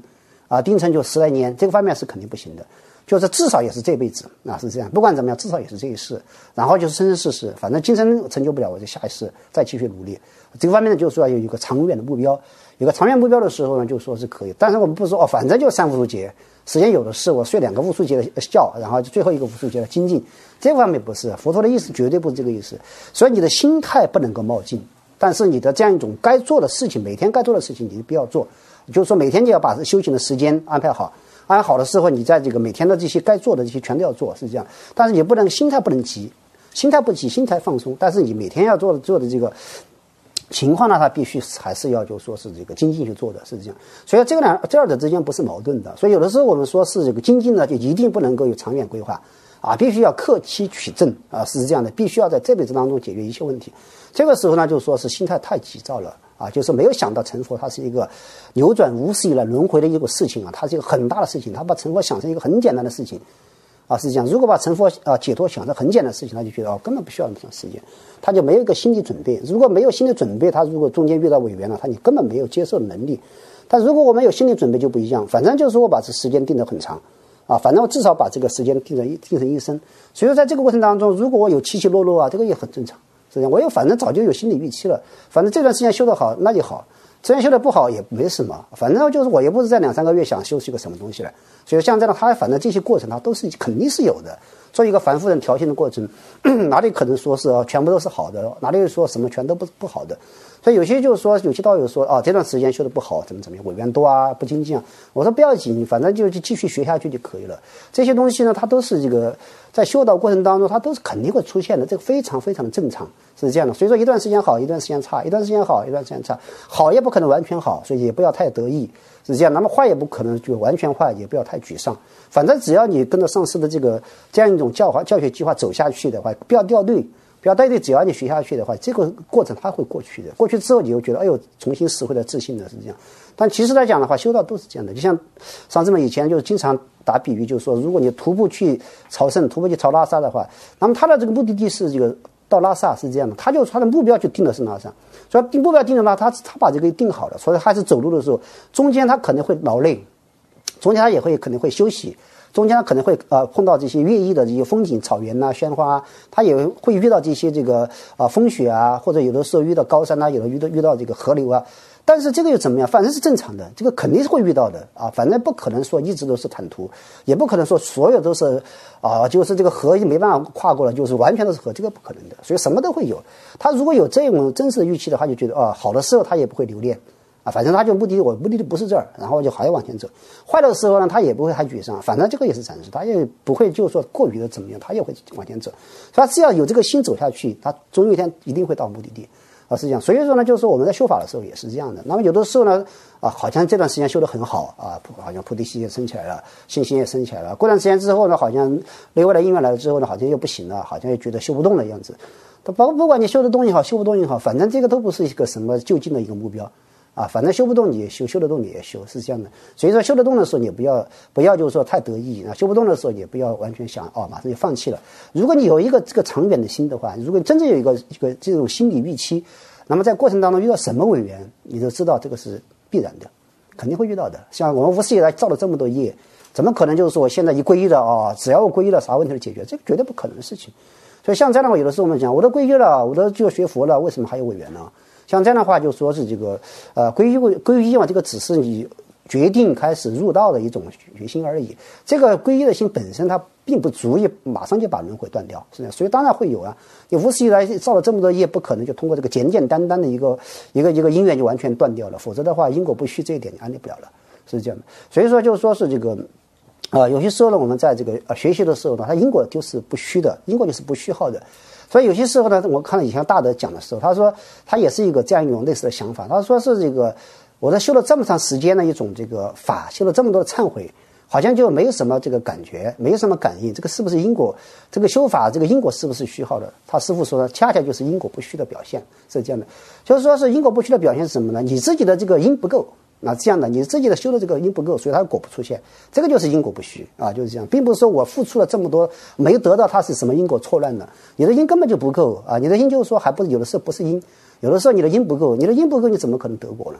定成就10来年，这个方面是肯定不行的。就是至少也是这辈子是这样。不管怎么样，至少也是这一世。然后就是生生世世，反正今生成就不了，我就下一世再继续努力。这个方面呢，就是说要有一个长远的目标。有个长远目标的时候呢，就说是可以。但是我们不是说反正就3无数劫，时间有的是，我睡2个无数劫的觉，然后最后一个无数劫的精进。这个方面不是佛陀的意思，绝对不是这个意思。所以你的心态不能够冒进，但是你的这样一种该做的事情，每天该做的事情，你就不要做。就是说每天你要把修行的时间安排好。安排好的时候，你在这个每天的这些该做的这些全都要做，是这样。但是也不能心态不能急，心态不急，心态放松。但是你每天要做的这个情况呢，它必须还是要就说是这个精进去做的，是这样。所以这二者之间不是矛盾的。所以有的时候我们说是这个精进呢，就一定不能够有长远规划必须要克期取证是这样的，必须要在这辈子当中解决一切问题。这个时候呢，就说是心态太急躁了就是没有想到成佛，它是一个扭转无始以来轮回的一个事情它是一个很大的事情。他把成佛想成一个很简单的事情是这样。如果把成佛解脱想成很简单的事情，他就觉得根本不需要那么长时间，他就没有一个心理准备。如果没有心理准备，他如果中间遇到违缘了，你根本没有接受的能力。但如果我们有心理准备就不一样，反正就是说我把这时间定得很长反正我至少把这个时间定成一生。所以说在这个过程当中，如果我有起起落落这个也很正常。是这样，我反正早就有心理预期了，反正这段时间修得好那就好，这段修得不好也没什么，反正就是我也不是在2-3个月想修出一个什么东西来。所以像这样他反正这些过程他都是肯定是有的。做一个凡夫人调心的过程哪里可能说是全部都是好的，哪里说什么全都不好的。所以有些就是说有些道友说这段时间修得不好怎么样，违缘多不精进我说不要紧，反正就继续学下去就可以了。这些东西呢，它都是这个在修道过程当中它都是肯定会出现的，这个非常非常的正常，是这样的。所以说一段时间好，一段时间差，一段时间好，一段时间差，好也不可能完全好，所以也不要太得意，是这样。那么坏也不可能就完全坏，也不要太沮丧。反正只要你跟着上师的这样一种教学计划走下去的话，不要掉队，只要你学下去的话，这个过程它会过去的。过去之后你就觉得重新拾回了自信的，是这样。但其实来讲的话，修道都是这样的。就像上师们以前就经常打比喻，就是说如果你徒步去朝圣，徒步去朝拉萨的话，那么他的这个目的地是这个到拉萨，是这样的。他的目标就定的是拉萨，所以目标定了拉萨，他把这个定好了，所以他是走路的时候中间他可能会劳累，中间他也可能会休息，中间可能会碰到这些乐意的这些风景，草原鲜花他也会遇到这些这个风雪或者有的时候遇到高山有的遇到这个河流但是这个又怎么样？反正是正常的，这个肯定是会遇到的反正不可能说一直都是坦途，也不可能说所有都是就是这个河没办法跨过了，就是完全都是河，这个不可能的。所以什么都会有。他如果有这种真实的预期的话，就觉得好的时候他也不会留恋反正他就目的地不是这儿，然后就还要往前走。坏的时候呢，他也不会太沮丧，反正这个也是暂时，他也不会就是说过于的怎么样，他也会往前走。所以他只要有这个心走下去，他总有一天一定会到目的地是这样。所以说呢，就是说我们在修法的时候也是这样的。那么有的时候呢好像这段时间修得很好好像菩提心也升起来了，信心也升起来了。过段时间之后呢，好像内外的因缘来了之后呢，好像又不行了，好像又觉得修不动的样子。不管你修的动也好，修不动也好，反正这个都不是一个什么就近的一个目标反正修不动你也修，修得动你也修，是这样的。所以说修得动的时候你不要就是说太得意修不动的时候也不要完全想马上就放弃了。如果你有一个这个长远的心的话，如果你真正有一个这种心理预期，那么在过程当中遇到什么违缘，你都知道这个是必然的，肯定会遇到的。像我们无始以来造了这么多业，怎么可能就是说我现在一皈依了只要我皈依了啥问题都解决，这个绝对不可能的事情。所以像这样的话，有的时候我们讲我都皈依了，我都就学佛了，为什么还有违缘呢？像这样的话就说是这个皈依这个只是你决定开始入道的一种决心而已，这个皈依的心本身它并不足以马上就把轮回断掉，是的。所以当然会有你无始以来造了这么多业，不可能就通过这个简简单单的一个因缘就完全断掉了，否则的话因果不虚这一点你安利不了了，是这样的。所以说就是说是这个有些时候呢，我们在这个学习的时候呢，它因果就是不虚的，因果就是不虚耗的。所以有些时候呢，我看了以前大德讲的时候，他说他也是一个这样一种类似的想法。他说是这个我在修了这么长时间的一种这个法，修了这么多的忏悔，好像就没有什么这个感觉，没有什么感应，这个是不是因果？这个修法这个因果是不是虚耗的？他师父说呢，恰恰就是因果不虚的表现，是这样的。就是说是因果不虚的表现是什么呢？你自己的这个因不够。这样的你自己的修的这个因不够，所以它果不出现，这个就是因果不虚就是这样，并不是说我付出了这么多没得到它是什么因果错乱的，你的因根本就不够你的因就是说还不是有的时候不是因，有的时候你的因不够，你的因不够你怎么可能得果呢？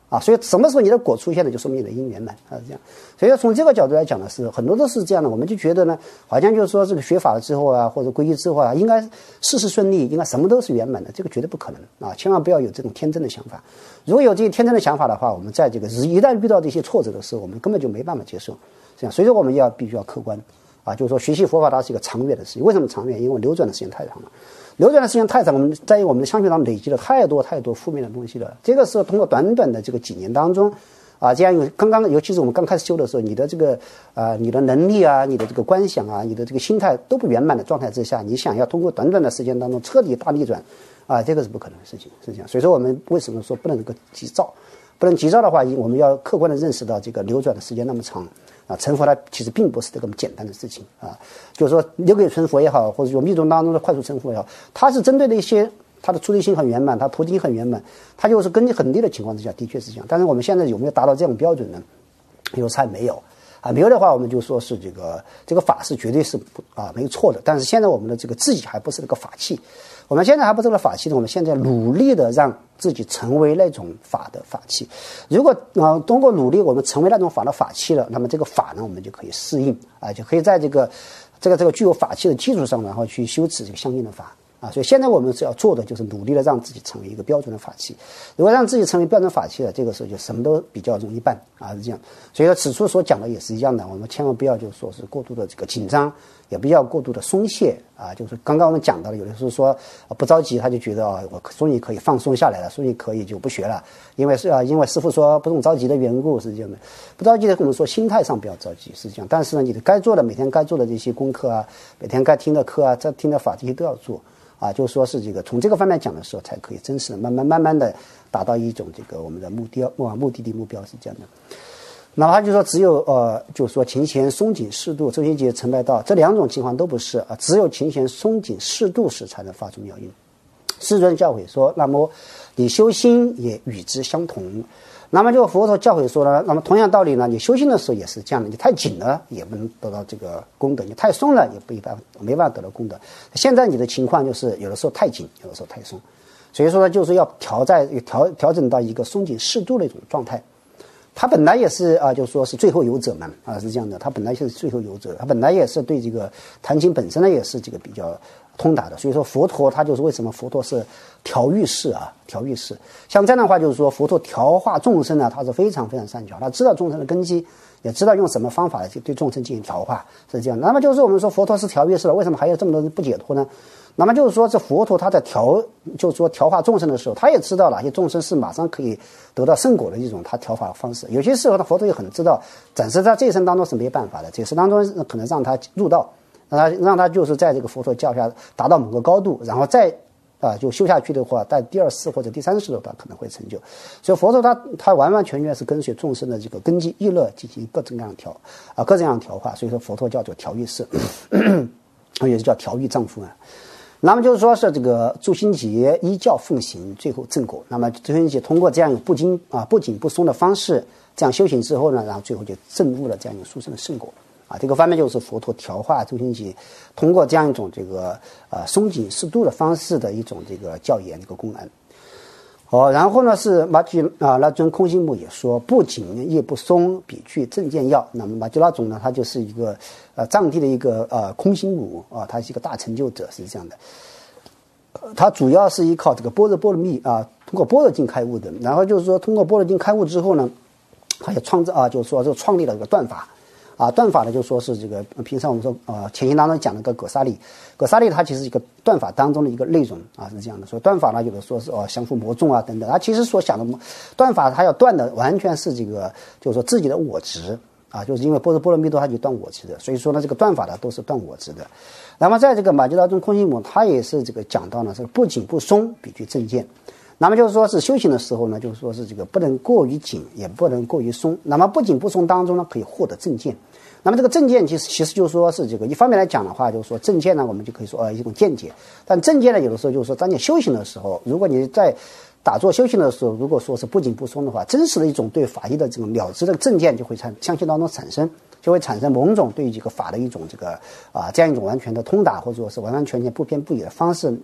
啊，所以什么时候你的果出现了，就说明你的因圆满啊，这样。所以说从这个角度来讲呢，是很多都是这样的。我们就觉得呢，好像就是说这个学法了之后啊，或者皈依之后啊，应该事事顺利，应该什么都是圆满的，这个绝对不可能啊！千万不要有这种天真的想法。如果有这些天真的想法的话，我们在这个一旦遇到这些挫折的时候，我们根本就没办法接受。这样，所以说我们必须要客观啊，就是说学习佛法它是一个长远的事情。为什么长远？因为流转的时间太长了。流转的时间太长，我们在我们的相续当中累积了太多负面的东西了。这个时候通过短短的这个几年当中，啊，这样尤其是我们刚开始修的时候，你的这个你的能力啊，你的这个观想啊，你的这个心态都不圆满的状态之下，你想要通过短短的时间当中彻底大逆转，啊，这个是不可能的事情，是这样。所以说我们为什么说不能够急躁？不能急躁的话，我们要客观的认识到这个流转的时间那么长。啊，成佛它其实并不是这么简单的事情啊，就是说留给成佛也好，或者说密宗当中的快速成佛也好，它是针对的一些它的出离心很圆满，它菩提心很圆满，它就是根据很低的情况之下，的确是这样。但是我们现在有没有达到这种标准呢？有差没有啊？没有的话，我们就说是这个法是绝对是没有错的。但是现在我们的这个自己还不是那个法器，我们现在还不是那个法器呢，我们现在努力的让自己成为那种法的法器。如果通过努力我们成为那种法的法器了，那么这个法呢，我们就可以适应啊，就可以在这个具有法器的基础上，然后去修持这个相应的法。啊，所以现在我们是要做的就是努力的让自己成为一个标准的法器。如果让自己成为标准法器了，这个时候就什么都比较容易办啊，是这样。所以说此处所讲的也是一样的，我们千万不要就说是过度的这个紧张，也不要过度的松懈啊。就是刚刚我们讲到的，有的时候说不着急，他就觉得我终于可以放松下来了，终于可以就不学了，因为师父说不用着急的缘故，是这样的。不着急的，我们说心态上不要着急，是这样。但是呢，你的该做的每天该做的这些功课啊，每天该听的课啊，这听的法这些都要做。啊，就是说是从这个方面讲的时候，才可以真实的慢慢的达到一种我们的目的地目标是这样的。哪怕就说只有就是说勤贤松紧适度，周行解成败道这两种情况都不是啊，只有勤贤松紧适度时才能发出妙音。世尊教诲说，那么你修心也与之相同。那么就佛陀教诲说呢，那么同样道理呢，你修心的时候也是这样的，你太紧了也不能得到这个功德，你太松了也没办法得到功德。现在你的情况就是有的时候太紧，有的时候太松，所以说呢，就是要调整到一个松紧适度的一种状态。他本来也是就是说是最后游者嘛是这样的，他本来是最后游者，他本来也是对这个弹琴本身呢也是这个比较通达的。所以说佛陀他就是为什么佛陀是调御士啊，调御士。像这样的话，就是说佛陀调化众生呢，他是非常非常善巧，他知道众生的根基，也知道用什么方法对众生进行调化，是这样。那么就是我们说佛陀是调御士了，为什么还有这么多人不解脱呢？那么就是说这佛陀他在就是说调化众生的时候，他也知道哪些众生是马上可以得到圣果的一种他调化方式。有些时候呢，佛陀也很知道，暂时在这一生当中是没办法的，这一生当中可能让他入道，让他就是在这个佛陀教下达到某个高度，然后再就修下去的话，在第二世或者第三世的话可能会成就。所以佛陀他完完全全是跟随众生的这个根基意乐进行各种各样调化，所以说佛陀叫做调御士，也是叫调御丈夫啊。那么就是说是这个助心结依教奉行，最后正果。那么助心结通过这样不紧不松的方式，这样修行之后呢，然后最后就证悟了这样一个殊胜的圣果啊。这个方面就是佛陀调化助心结，通过这样一种松紧适度的方式的一种教言公案。然后呢是马吉拉尊空心目也说，不紧也不松，比具正见要。那么马吉拉宗呢，他就是一个藏地的一个空心目他是一个大成就者，是这样的。他主要是依靠这个般若波罗蜜通过般若经开悟的。然后就是说，通过般若经开悟之后呢，他也创立了这个断法。断法呢，就说是平常我们说前行当中讲的葛沙利它其实一个断法当中的一个内容是这样的。所以断法呢，有的说是降伏魔众等等，他其实所想的断法，他要断的完全是就是说自己的我执就是因为般若波罗蜜多它就断我执的，所以说呢这个断法呢都是断我执的。那么在这个马吉拉宗空心母，他也是讲到呢不紧不松，比具正见。那么就是说是修行的时候呢，就是说是不能过于紧，也不能过于松。那么不紧不松当中呢，可以获得正见。那么这个正见其实就是说是一方面来讲的话，就是说正见呢，我们就可以说一种见解。但正见呢，有的时候就是说，当你修行的时候，如果你在打坐修行的时候，如果说是不紧不松的话，真实的一种对法义的这种了知的正见就会相信当中产生，就会产生某种对于这个法的一种这样一种完全的通达，或者说是完完全全不偏不倚的方式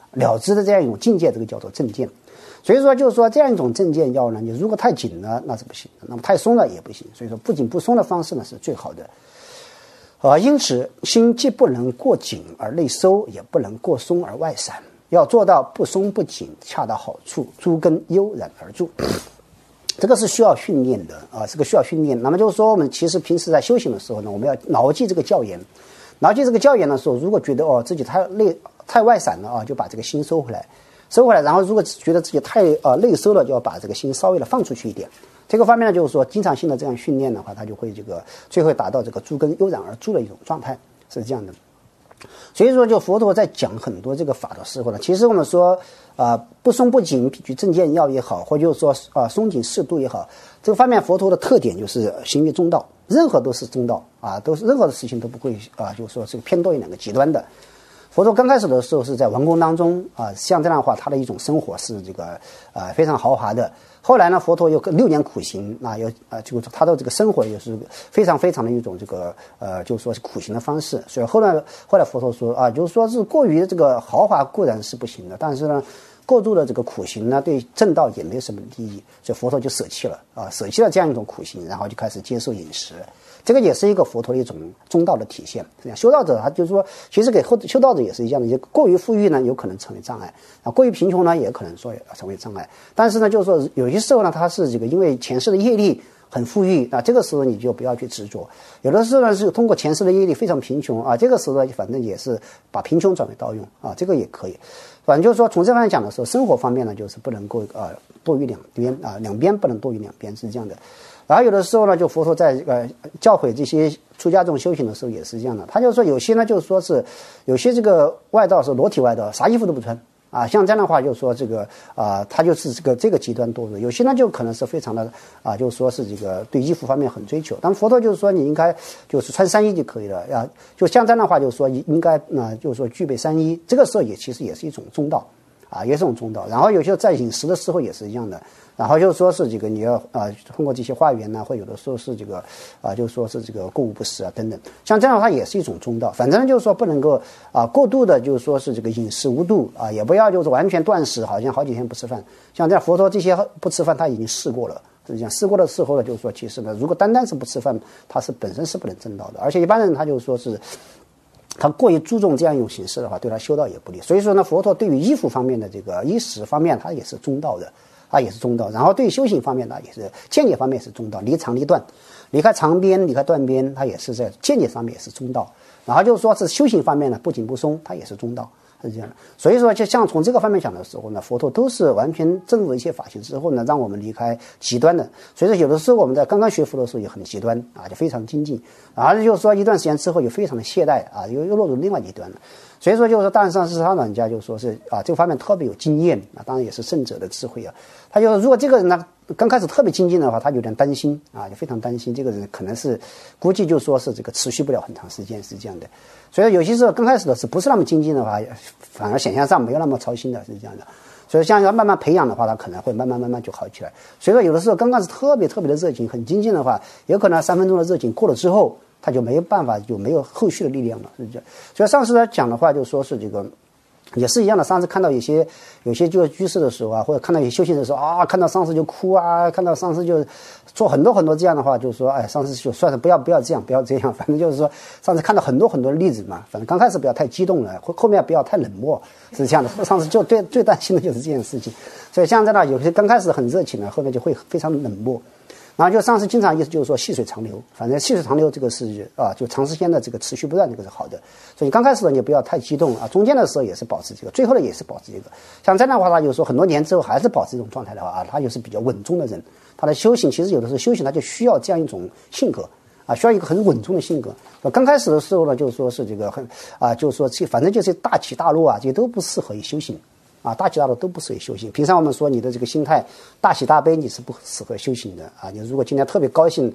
了之的这样一种境界，这个叫做正见。所以说就是说这样一种正见要呢，你如果太紧了那是不行的，那么太松了也不行。所以说不紧不松的方式呢是最好的。因此心既不能过紧而内收，也不能过松而外散，要做到不松不紧，恰到好处，诸根悠然而住。这个是需要训练的啊，这个需要训练。那么就是说，我们其实平时在修行的时候呢，我们要牢记这个教言。牢记这个教言的时候，如果觉得自己太外散了啊，就把这个心收回来。然后如果觉得自己太内收了，就要把这个心稍微的放出去一点。这个方面呢，就是说经常性的这样训练的话，它就会最后达到这个诸根悠然而住的一种状态，是这样的。所以说，就佛陀在讲很多这个法的时候呢，其实我们说不松不紧，比居正见要也好，或者就是说松紧适度也好，这个方面佛陀的特点就是行于中道，任何都是中道啊，都是任何的事情都不会就是说是偏多于两个极端的。佛陀刚开始的时候是在王宫当中像这样的话，他的一种生活是非常豪华的。后来呢，佛陀有6年苦行他的这个生活也是非常非常的一种就是说是苦行的方式。所以后来佛陀说就是说是过于这个豪华固然是不行的，但是呢，过度的这个苦行呢，对正道也没有什么利益，所以佛陀就舍弃了这样一种苦行，然后就开始接受饮食。这个也是一个佛陀的一种中道的体现。修道者他就是说，其实给修道者也是一样的，过于富裕呢有可能成为障碍过于贫穷呢也可能说成为障碍。但是呢，就是说有些时候呢，他是因为前世的业力很富裕这个时候你就不要去执着。有的时候呢是通过前世的业力非常贫穷这个时候呢反正也是把贫穷转为道用这个也可以。反正就是说从这方面讲的时候，生活方面呢就是不能够多于两边两边不能多于两边，是这样的。然后有的时候呢，就佛陀在教诲这些出家众修行的时候也是这样的。他就说有些呢，就是说是有些这个外道是裸体外道，啥衣服都不穿像这样的话，就是说他就是这个极端堕入。有些呢就可能是非常的就是说是对衣服方面很追求。但佛陀就是说你应该就是穿3衣就可以了就像这样的话，就是说应该就是说具备3衣，这个时候其实也是一种中道也是一种中道。然后有些在饮食的时候也是一样的。然后就说是你要通过这些化缘或有的时候是就说是过午不食等等，像这样的话也是一种中道。反正就是说不能够过度的就是说是饮食无度也不要就是完全断食，好像好几天不吃饭。像这样佛陀这些不吃饭他已经试过了，是这样。试过的时候呢，就是说其实呢，如果单是不吃饭，他是本身是不能证道的。而且一般人他就说是他过于注重这样一种形式的话，对他修道也不利。所以说呢，佛陀对于衣服方面的衣食方面，他也是中道的。也是中道。然后对于修行方面呢，也是见解方面也是中道，离长离断，离开长边离开断边，它也是在见解上面也是中道。然后就是说是修行方面呢，不紧不松，它也是中道，是这样的。所以说就像从这个方面讲的时候呢，佛陀都是完全证入一些法性之后呢，让我们离开极端的。所以说有的时候我们在刚刚学佛的时候也很极端就非常精进，然后就是说一段时间之后就非常的懈怠又落入另外一端了。所以说就是说大善是他老人家就说是这个方面特别有经验当然也是圣者的智慧他就如果这个人呢刚开始特别精进的话，他有点担心就非常担心这个人可能是估计就说是持续不了很长时间，是这样的。所以有些时候刚开始的是不是那么精进的话，反而显象上没有那么操心的，是这样的。所以像要慢慢培养的话，他可能会慢慢就好起来。所以说有的时候刚开始特别的热情很精进的话，有可能3分钟的热情过了之后，他就没有办法，就没有后续的力量了，是这样。所以上次来讲的话，就说是也是一样的。上次看到有些就是居士的时候或者看到有些修行的时候看到上司就哭看到上司就做很多这样的话，就是说上司就算是不要这样，不要这样，反正就是说上次看到很多的例子嘛。反正刚开始不要太激动了，后面不要太冷漠，是这样的。上次就最担心的就是这件事情。所以像这样有些刚开始很热情了，后面就会非常冷漠。然后就上次经常意思就是说细水长流，反正细水长流这个是就长时间的持续不断，这个是好的。所以刚开始呢你不要太激动中间的时候也是保持这个，最后呢也是保持这个。像这样的话，他有时候很多年之后还是保持这种状态的话他就是比较稳重的人。他的修行其实有的时候修行他就需要这样一种性格需要一个很稳重的性格。刚开始的时候呢，就是说是就是说反正就是大起大落这都不适合于修行。大起大落都不适合修行。平常我们说你的这个心态大喜大悲，你是不适合修行的你如果今天特别高兴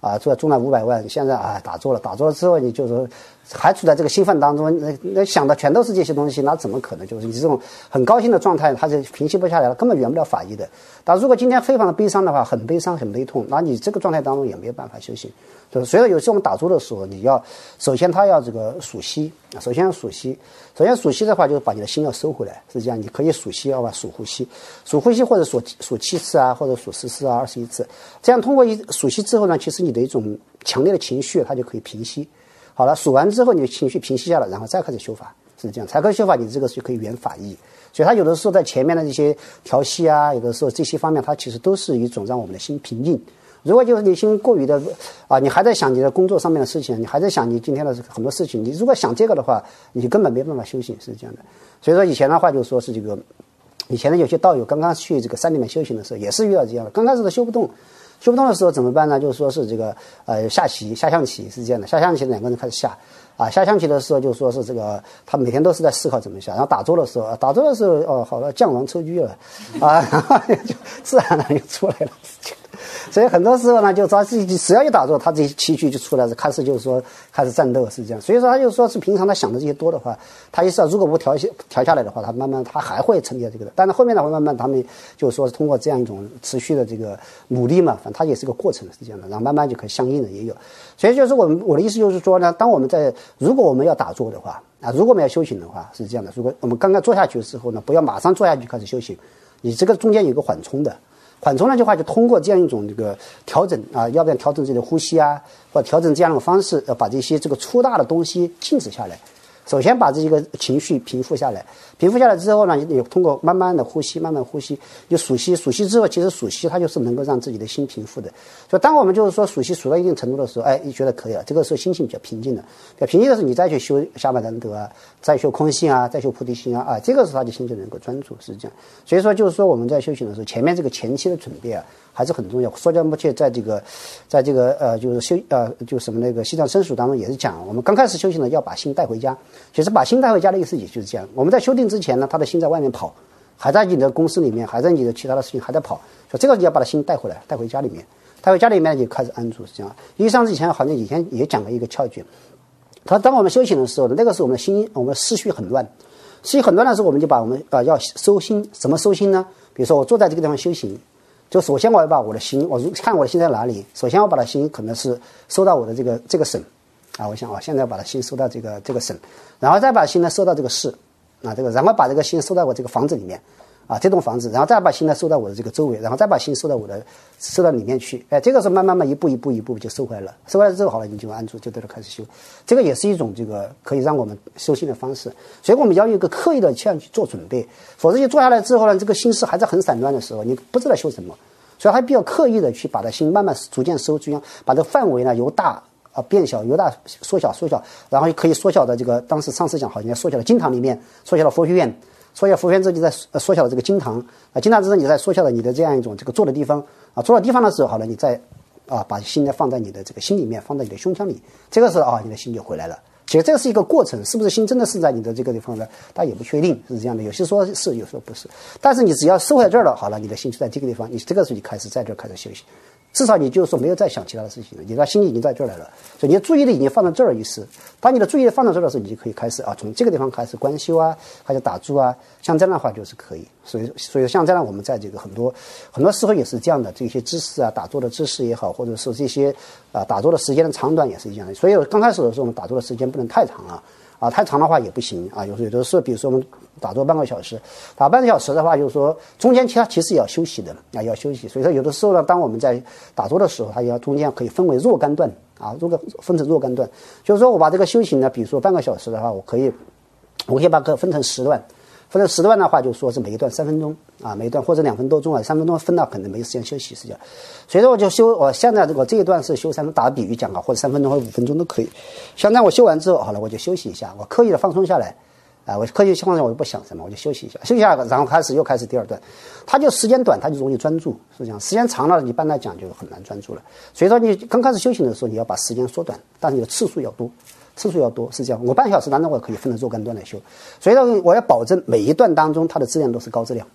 中了500万，现在打坐了之后，你就说还处在这个兴奋当中，那想的全都是这些东西，那怎么可能就是你这种很高兴的状态，它是平息不下来了，根本圆不了法益的。但如果今天非常的悲伤的话，很悲伤很悲痛，那你这个状态当中也没有办法修行。所以有时候我们打坐的时候，你要首先它要这个数息，首先数息的话，就是把你的心要收回来，是这样。你可以数息，数呼吸，或者数7次啊，或者数10次啊，21次。这样通过数息之后呢，其实你的一种强烈的情绪它就可以平息。好了，数完之后你的情绪平息下来，然后再开始修法，是这样。才开始修法，你这个就可以圆法益。所以它有的时候在前面的这些调息啊，有的时候这些方面，它其实都是一种让我们的心平静。如果就是你心过于的你还在想你的工作上面的事情，你还在想你今天的很多事情，你如果想这个的话，你根本没办法修行，是这样的。所以说以前的话就是说是这个，以前的有些道友刚刚去这个山里面修行的时候，也是遇到这样的，刚开始的修不动的时候怎么办呢？就是说是这个下象棋是这样的，下象棋2个人开始下象棋的时候就说是这个他每天都是在思考怎么下，然后打坐的时候好了，将王抽车了然后就自然而然就出来了。所以很多时候呢，就他自己只要一打坐，他这些情绪就出来了，开始就是说开始战斗，是这样。所以说他就说是平常他想的这些多的话，他意识到如果不调下来的话，他慢慢他还会沉淀这个的。但是后面的话慢慢他们就是说通过这样一种持续的这个努力嘛，反正它也是个过程，是这样的。然后慢慢就可以相应的也有。所以就是我的意思就是说呢，如果我们要打坐的话如果我们要修行的话是这样的。如果我们刚刚坐下去的时候呢，不要马上坐下去开始修行，你这个中间有个缓冲的。缓冲的话，就通过这样一种这个调整要不然调整自己的呼吸或者调整这样的方式，把这些这个粗大的东西静止下来。首先把这个情绪平复下来之后呢，你通过慢慢的呼吸，就数息之后，其实数息它就是能够让自己的心平复的。所以当我们就是说数息数到一定程度的时候，你觉得可以了，这个时候心情比较平静的，比较平静的时候，你再去修下半难得再修空性再修菩提心这个时候他的心就能够专注，是这样。所以说就是说我们在修行的时候，前面这个前期的准备还是很重要。说教目前在这个就是就什么那个西藏生疏当中也是讲，我们刚开始修行呢要把心带回家。其实把心带回家的意思也就是这样。我们在修定之前呢，他的心在外面跑，还在你的公司里面，还在你的其他的事情还在跑，所以这个你要把他心带回来，带回家里面，就开始安住，是这样。因为上次以前也讲了一个窍诀，当我们修行的时候呢，那个时候我们思绪很乱，的时候，我们就把我们要收心。怎么收心呢？比如说我坐在这个地方修行，就首先我要把我的心，我看我的心在哪里，首先我把的心可能是收到我的这个省我想现在把它心收到这个省，然后再把心呢收到这个市然后把这个心收到我这个房子里面这栋房子，然后再把心呢收到我的这个周围，然后再把心收到里面去，这个时候慢慢一步就收回来了。收回来之后好了，你就安住，就在这开始修。这个也是一种这个可以让我们修心的方式。所以我们要有一个刻意的这样去做准备，否则你坐下来之后呢，这个心思还在很散乱的时候，你不知道修什么，所以还比较刻意的去把它心慢慢逐渐收，把这个范围呢由大变小，由大缩小，然后可以缩小的这个，当时上次讲好像缩小的经堂里面，缩小了佛学院，缩小佛学院之后你再缩小了这个经堂经堂之后你再缩小了你的这样一种这个坐的地方坐的地方的时候好了，你再把心呢放在你的这个心里面，放在你的胸腔里，这个时候你的心就回来了。其实这个是一个过程，是不是心真的是在你的这个地方呢？大家也不确定，是这样的。有些说是，有时候不是。但是你只要收在这儿了，好了，你的心就在这个地方，你这个时候你开始在这儿开始休息。至少你就是说没有再想其他的事情了，你的心已经在这儿来了，所以你的注意力已经放在这儿意思。当你的注意力放在这儿的时候，你就可以开始从这个地方开始观修开始打坐像这样的话就是可以。所以像这样我们在这个很多时候也是这样的，这些知识打坐的知识也好，或者是这些打坐的时间的长短也是一样的。所以刚开始的时候我们打坐的时间不能太长了太长的话也不行有的时候比如说我们打坐半个小时，打半个小时的话就是说中间其实也要休息的要休息。所以说有的时候呢，当我们在打坐的时候，它要中间可以分为若干段分成若干段，就是说我把这个修行呢，比如说半个小时的话，我可以把它分成10段。分成10段的话，就说是每一段3分钟每一段或者2分多钟3分钟分到可能没时间休息，是这样。所以说我现在这一段是修3分，打个比喻讲或者3分钟或者5分钟都可以。像这样我修完之后好了，我就休息一下，我刻意的放松下来我刻意放松，我就不想什么，我就休息一下，然后又开始第二段。它就时间短，它就容易专注，是这样。时间长了，一般来讲就很难专注了。所以说你刚开始修行的时候，你要把时间缩短，但是你的次数要多，是这样。我半小时当中我可以分成若干段来修，所以说我要保证每一段当中它的质量都是高质量。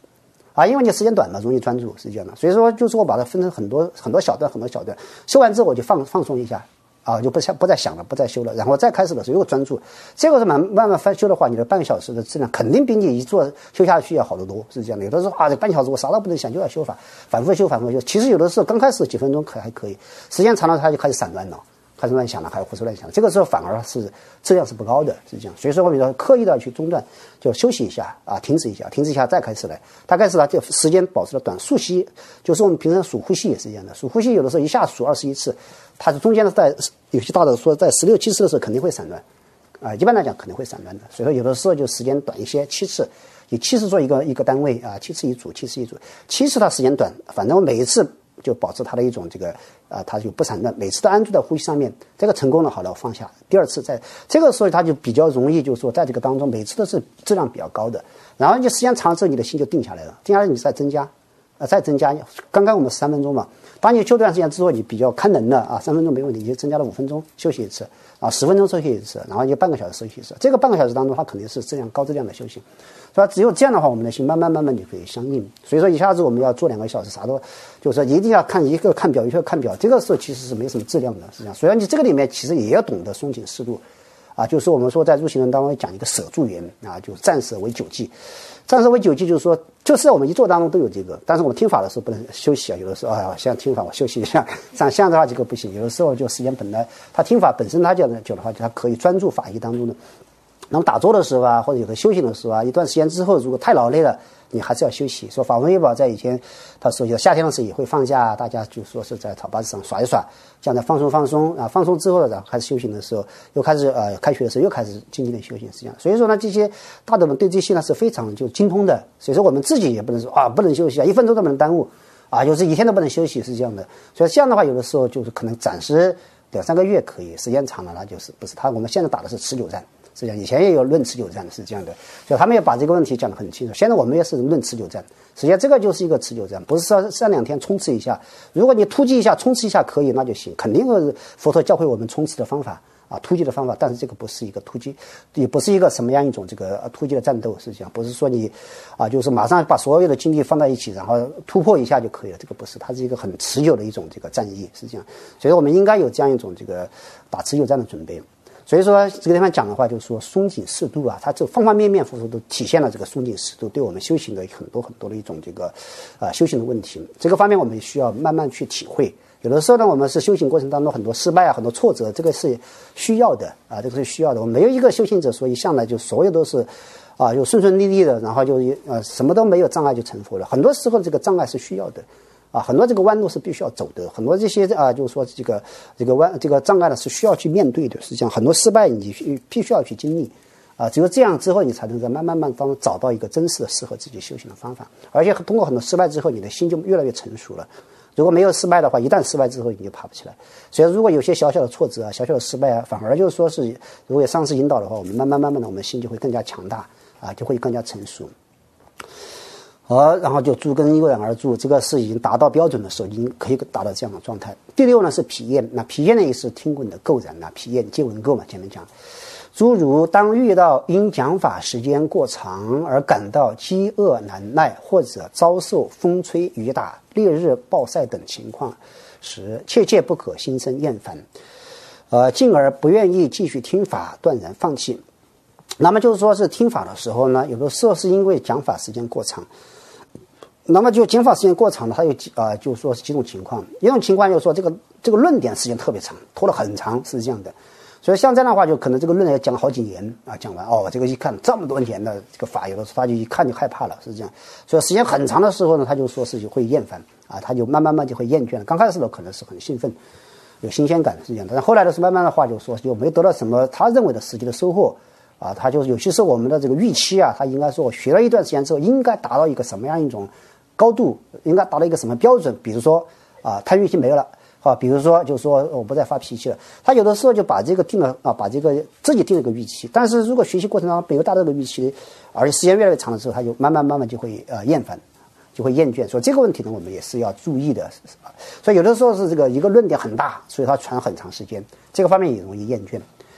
因为你时间短嘛，容易专注是这样的。所以说就是我把它分成很多小段，修完之后我就放松一下。就不再想了，不再修了，然后再开始的时候又专注。这个是慢慢翻修的话，你的半个小时的质量肯定比你一做修下去要好得多，是这样的。有的时候这半个小时我啥都不能想，就要修法，反复修。其实有的时候刚开始几分钟还可以，时间长了它就开始散乱了，开始乱想了，还有胡思乱想。这个时候反而是质量是不高的，是这样。所以说我们要刻意的去中断，就休息一下停止一下再开始来。它开始了，就时间保持了短。数息就是我们平常数呼吸也是一样的，数呼吸有的时候一下数21次。它是中间的在有些大的说在16、7次的时候肯定会散乱，一般来讲肯定会散乱的。所以说有的时候就时间短一些，7次，以7次做一个单位7次一组，7次它时间短，反正我每一次就保持它的一种这个它就不散乱，每次都安住在呼吸上面，这个成功了，好了，我放下。第二次在这个时候它就比较容易，就是说在这个当中每次都是质量比较高的，然后你时间长了之后，你的心就定下来了，定下来你再增加。刚刚我们13分钟嘛，当你休段时间之后，你比较堪能了3分钟没问题，你就增加了5分钟休息一次10分钟休息一次，然后就半个小时休息一次。这个半个小时当中，它肯定是高质量的休息，是吧？只有这样的话，我们的心慢慢就可以相应。所以说一下子我们要做2个小时，啥都就是说一定要看看表，这个时候其实是没什么质量的，是这样。所以你这个里面其实也要懂得松紧适度。就是我们说在入行论当中讲一个舍助言就暂舍为9忌。暂舍为9忌就是说，就是我们一做当中都有这个，但是我们听法的时候不能休息有的时候像听法我休息一下，像的话这个不行。有的时候就时间本来他听法本身他久的话，他可以专注法义当中的。那么打坐的时候或者有的修行的时候一段时间之后，如果太劳累了，你还是要休息。说法文月宝在以前他说夏天的时候也会放假，大家就说是在草巴子上耍一耍，这样的放松放松之后然后开始修行的时候，又开始开学的时候又开始静静的修行，是这样。所以说呢，这些大德们对这些呢是非常就精通的。所以说我们自己也不能说不能休息1分钟都不能耽误就是1天都不能休息，是这样的。所以这样的话，有的时候就是可能暂时2-3个月可以，时间长了那就是不是他。我们现在打的是持久战。是这样，以前也有论持久战是这样的，所以他们也把这个问题讲得很清楚。现在我们也是论持久战，实际上这个就是一个持久战，不是说3-2天冲刺一下。如果你突击一下、冲刺一下可以，那就行，肯定是佛陀教会我们冲刺的方法突击的方法。但是这个不是一个突击，也不是一个什么样一种这个突击的战斗，是这样，不是说你就是马上把所有的精力放在一起，然后突破一下就可以了，这个不是，它是一个很持久的一种这个战役，是这样。所以我们应该有这样一种这个打持久战的准备。所以说这个地方讲的话，就是说松紧适度它这方方面面佛陀都体现了这个松紧适度，对我们修行的很多的一种这个修行的问题。这个方面我们需要慢慢去体会。有的时候呢，我们是修行过程当中很多失败很多挫折，这个是需要的这个是需要的。我们没有一个修行者说一向来就所有都是就顺顺利利的，然后就什么都没有障碍就成佛了。很多时候这个障碍是需要的。很多这个弯路是必须要走的，很多这些就是说这个障碍呢是需要去面对的。实际上很多失败你必须要去经历只有这样之后，你才能在慢慢当中找到一个真实的适合自己修行的方法。而且通过很多失败之后，你的心就越来越成熟了。如果没有失败的话，一旦失败之后你就爬不起来。所以如果有些小小的挫折小小的失败反而就是说是如果有上师引导的话，我们慢慢的我们心就会更加强大就会更加成熟。然后就诸根悠然而住，这个是已经达到标准的时候，已经可以达到这样的状态。第6呢是疲厌，那疲厌呢也是听闻的垢然疲厌皆闻垢嘛，前面讲。诸如当遇到因讲法时间过长而感到饥饿难耐，或者遭受风吹雨打、烈日暴晒等情况时，切切不可心生厌烦，进而不愿意继续听法，断然放弃。那么就是说是听法的时候呢，有的时候是因为讲法时间过长。那么就讲法时间过长了，它有就是说是几种情况。一种情况就是说这个论点时间特别长，拖得很长，是这样的。所以像这样的话，就可能这个论要讲好几年讲完这个一看这么多年的这个法，有的时候他就一看就害怕了，是这样。所以时间很长的时候呢，他就说是会厌烦他就慢慢就会厌倦了。刚开始的可能是很兴奋，有新鲜感是这样的，但后来的是慢慢的话就说就没得到什么他认为的实际的收获他就是有些时候我们的这个预期他应该说我学了一段时间之后应该达到一个什么样一种高度，应该达到一个什么标准，比如说贪欲心没有了比如说就是说我不再发脾气了，他有的时候就把这个定了把这个自己定了个预期。但是如果学习过程当中没有达到这个预期，而且时间越来越长的时候，他就慢慢就会厌烦，就会厌倦。所以这个问题呢，我们也是要注意的。所以有的时候是这个一个论点很大，所以它传很长时间，这个方面也容易厌倦。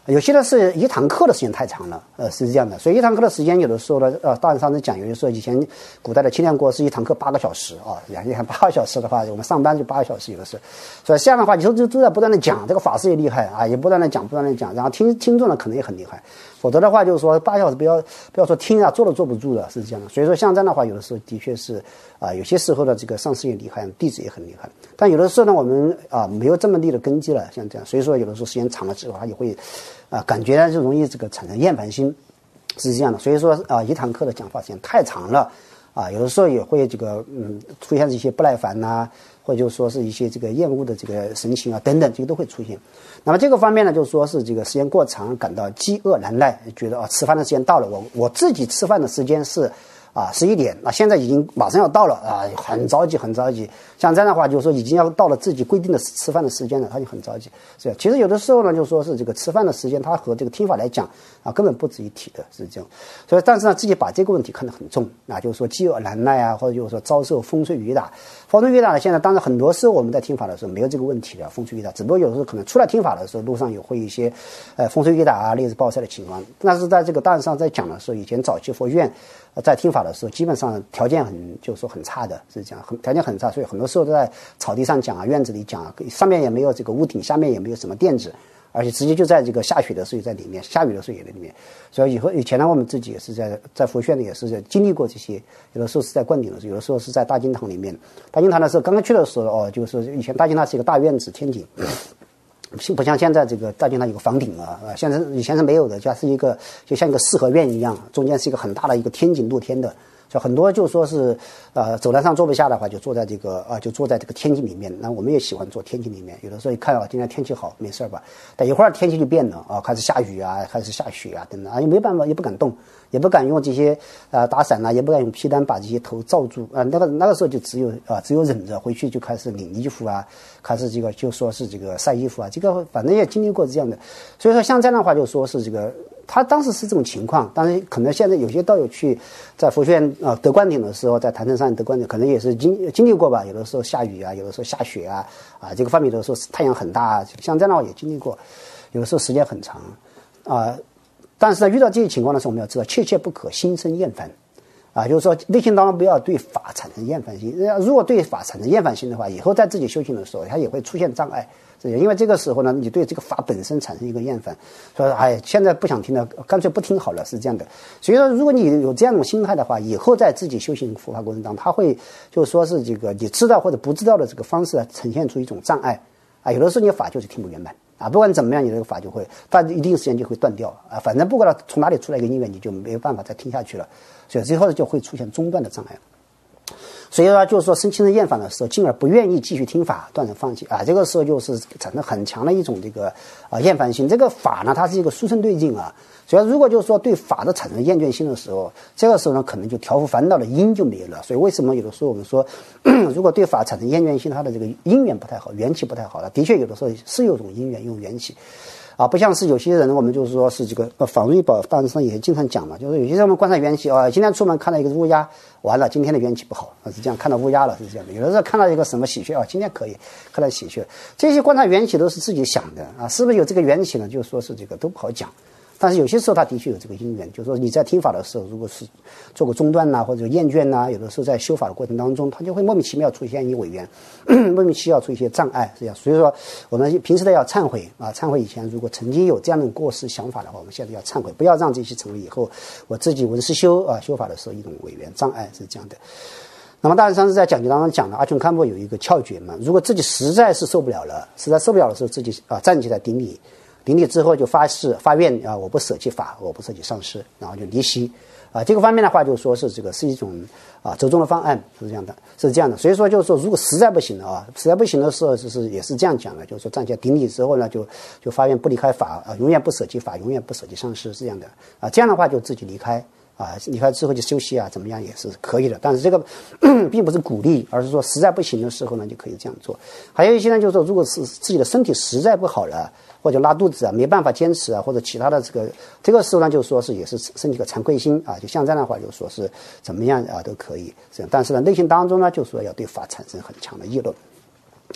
有些呢是一堂课的时间太长了，是这样的。所以一堂课的时间有的时候呢，大人上次讲，有的时候以前古代的青年国是一堂课8个小时啊，你看8个小时的话，我们上班就8个小时有的是。所以这样的话，你说就都在不断的讲，这个法师也厉害啊，也不断的讲，然后听众呢可能也很厉害。否则的话，就是说8小时不要说听啊，坐都坐不住的，是这样的。所以说像这样的话，有的时候的确是有些时候的这个上师也厉害，弟子也很厉害。但有的时候呢，我们没有这么厉的根基了，像这样，所以说有的时候时间长了之后，他也会感觉呢就容易这个产生厌烦心，是这样的。所以说一堂课的讲法时间太长了有的时候也会这个出现一些不耐烦呐，或者就说是一些这个厌恶的这个神情啊等等，这个都会出现。那么这个方面呢，就说是这个时间过长，感到饥饿难耐，觉得吃饭的时间到了，我自己吃饭的时间是11点，现在已经马上要到了很着急。像这样的话，就是说已经要到了自己规定的吃饭的时间了，他就很着急。是，其实有的时候呢，就说是这个吃饭的时间，它和这个听法来讲根本不值一提的，是这样。所以，但是呢，自己把这个问题看得很重就是说饥饿难耐或者就是说遭受风吹雨打。风吹雨打呢，现在当然很多时候我们在听法的时候没有这个问题的，风吹雨打，只不过有时候可能出来听法的时候，路上会一些风吹雨打烈日暴晒的情况。但是在这个大上在讲的时候，以前早期佛院在听法的时候，基本上条件就是说很差的，是这样，条件很差，所以很多时候都在草地上讲院子里讲上面也没有这个屋顶，下面也没有什么垫子，而且直接就在这个下雪的时候在里面，下雨的时候也在里面。所以以前呢，我们自己也是在佛学院也是经历过这些，有的时候是在灌顶的时候，有的时候是在大经堂里面。大经堂的时候刚刚去的时候就是以前大经堂是一个大院子天井。不像现在这个大经堂有个房顶以前是没有的，就是就像一个四合院一样，中间是一个很大的一个天井露天的，所以很多就说是走廊上坐不下的话，就坐在这个天井里面。那我们也喜欢坐天井里面，有的时候一看今天天气好，没事吧，但一会儿天气就变了开始下雨开始下雪等等也没办法，也不敢动，也不敢用这些打伞也不敢用披单把这些头罩住那个时候就只有忍着，回去就开始拧衣服开始这个就说是这个晒衣服这个反正也经历过这样的。所以说像这样的话，就说是这个他当时是这种情况，但是可能现在有些道友去在佛学院得灌顶的时候，在坛城山得灌顶，可能也是经历过吧。有的时候下雨有的时候下雪这个方面有的时候太阳很大像这样的话也经历过，有的时候时间很长但是呢，遇到这些情况的时候，我们要知道切不可心生厌烦就是说内心当中不要对法产生厌烦心。如果对法产生厌烦心的话，以后在自己修行的时候，它也会出现障碍。因为这个时候呢，你对这个法本身产生一个厌烦，说现在不想听了，干脆不听好了，是这样的。所以说，如果你有这样一种心态的话，以后在自己修行佛法过程当中，他会就是说是这个你知道或者不知道的这个方式呈现出一种障碍有的时候你的法就是听不圆满不管怎么样，你这个法就会到一定时间就会断掉反正不管从哪里出来一个因缘，你就没有办法再听下去了，所以最后就会出现中断的障碍。所以说就是说生起厌烦的时候，进而不愿意继续听法，断然放弃这个时候就是产生很强的一种这个厌烦心。这个法呢，它是一个殊胜对境所以如果就是说对法的产生厌倦心的时候，这个时候呢可能就调伏烦恼的因就没了。所以为什么有的时候我们说如果对法产生厌倦心，它的这个因缘不太好，缘起不太好的确有的时候是有种因缘用缘起不像是有些人我们就是说是这个法瑞宝大师上也经常讲嘛，就是有些人我们观察缘起今天出门看到一个乌鸦，完了今天的缘起不好是这样，看到乌鸦了是这样的。有的时候看到一个什么喜鹊今天可以看到喜鹊，这些观察缘起都是自己想的是不是有这个缘起呢？就是说是这个都不好讲。但是有些时候它的确有这个因缘，就是说你在听法的时候，如果是做个中断或者厌倦有的时候在修法的过程当中，它就会莫名其妙出现一违缘莫名其妙出一些障碍是这样。所以说我们平时的要忏悔忏悔以前如果曾经有这样的过失想法的话，我们现在要忏悔，不要让这些成为以后我自己闻思修修法的时候一种违缘障碍，是这样的。那么大师上次在讲解当中讲了，阿琼堪布有一个窍诀嘛，如果自己实在是受不了了，实在受不了的时候，自己站起来顶礼之后就发誓发愿我不舍弃法，我不舍弃上师，然后就离席这个方面的话就说是这个是一种折中的方案，是这样的。所以说就是说如果实在不行实在不行的时候就是也是这样讲的，就是说站起来顶礼之后呢就发愿不离开法永远不舍弃法，永远不舍弃上师，是这样的这样的话就自己离开离开之后就休息怎么样也是可以的。但是这个并不是鼓励，而是说实在不行的时候呢就可以这样做。还有一些呢就是说如果是自己的身体实在不好了，或者拉肚子没办法坚持或者其他的这个时候呢，就说是也是生起个惭愧心就像这样的话，就说是怎么样都可以这样。但是呢，内心当中呢，就说要对法产生很强的议论。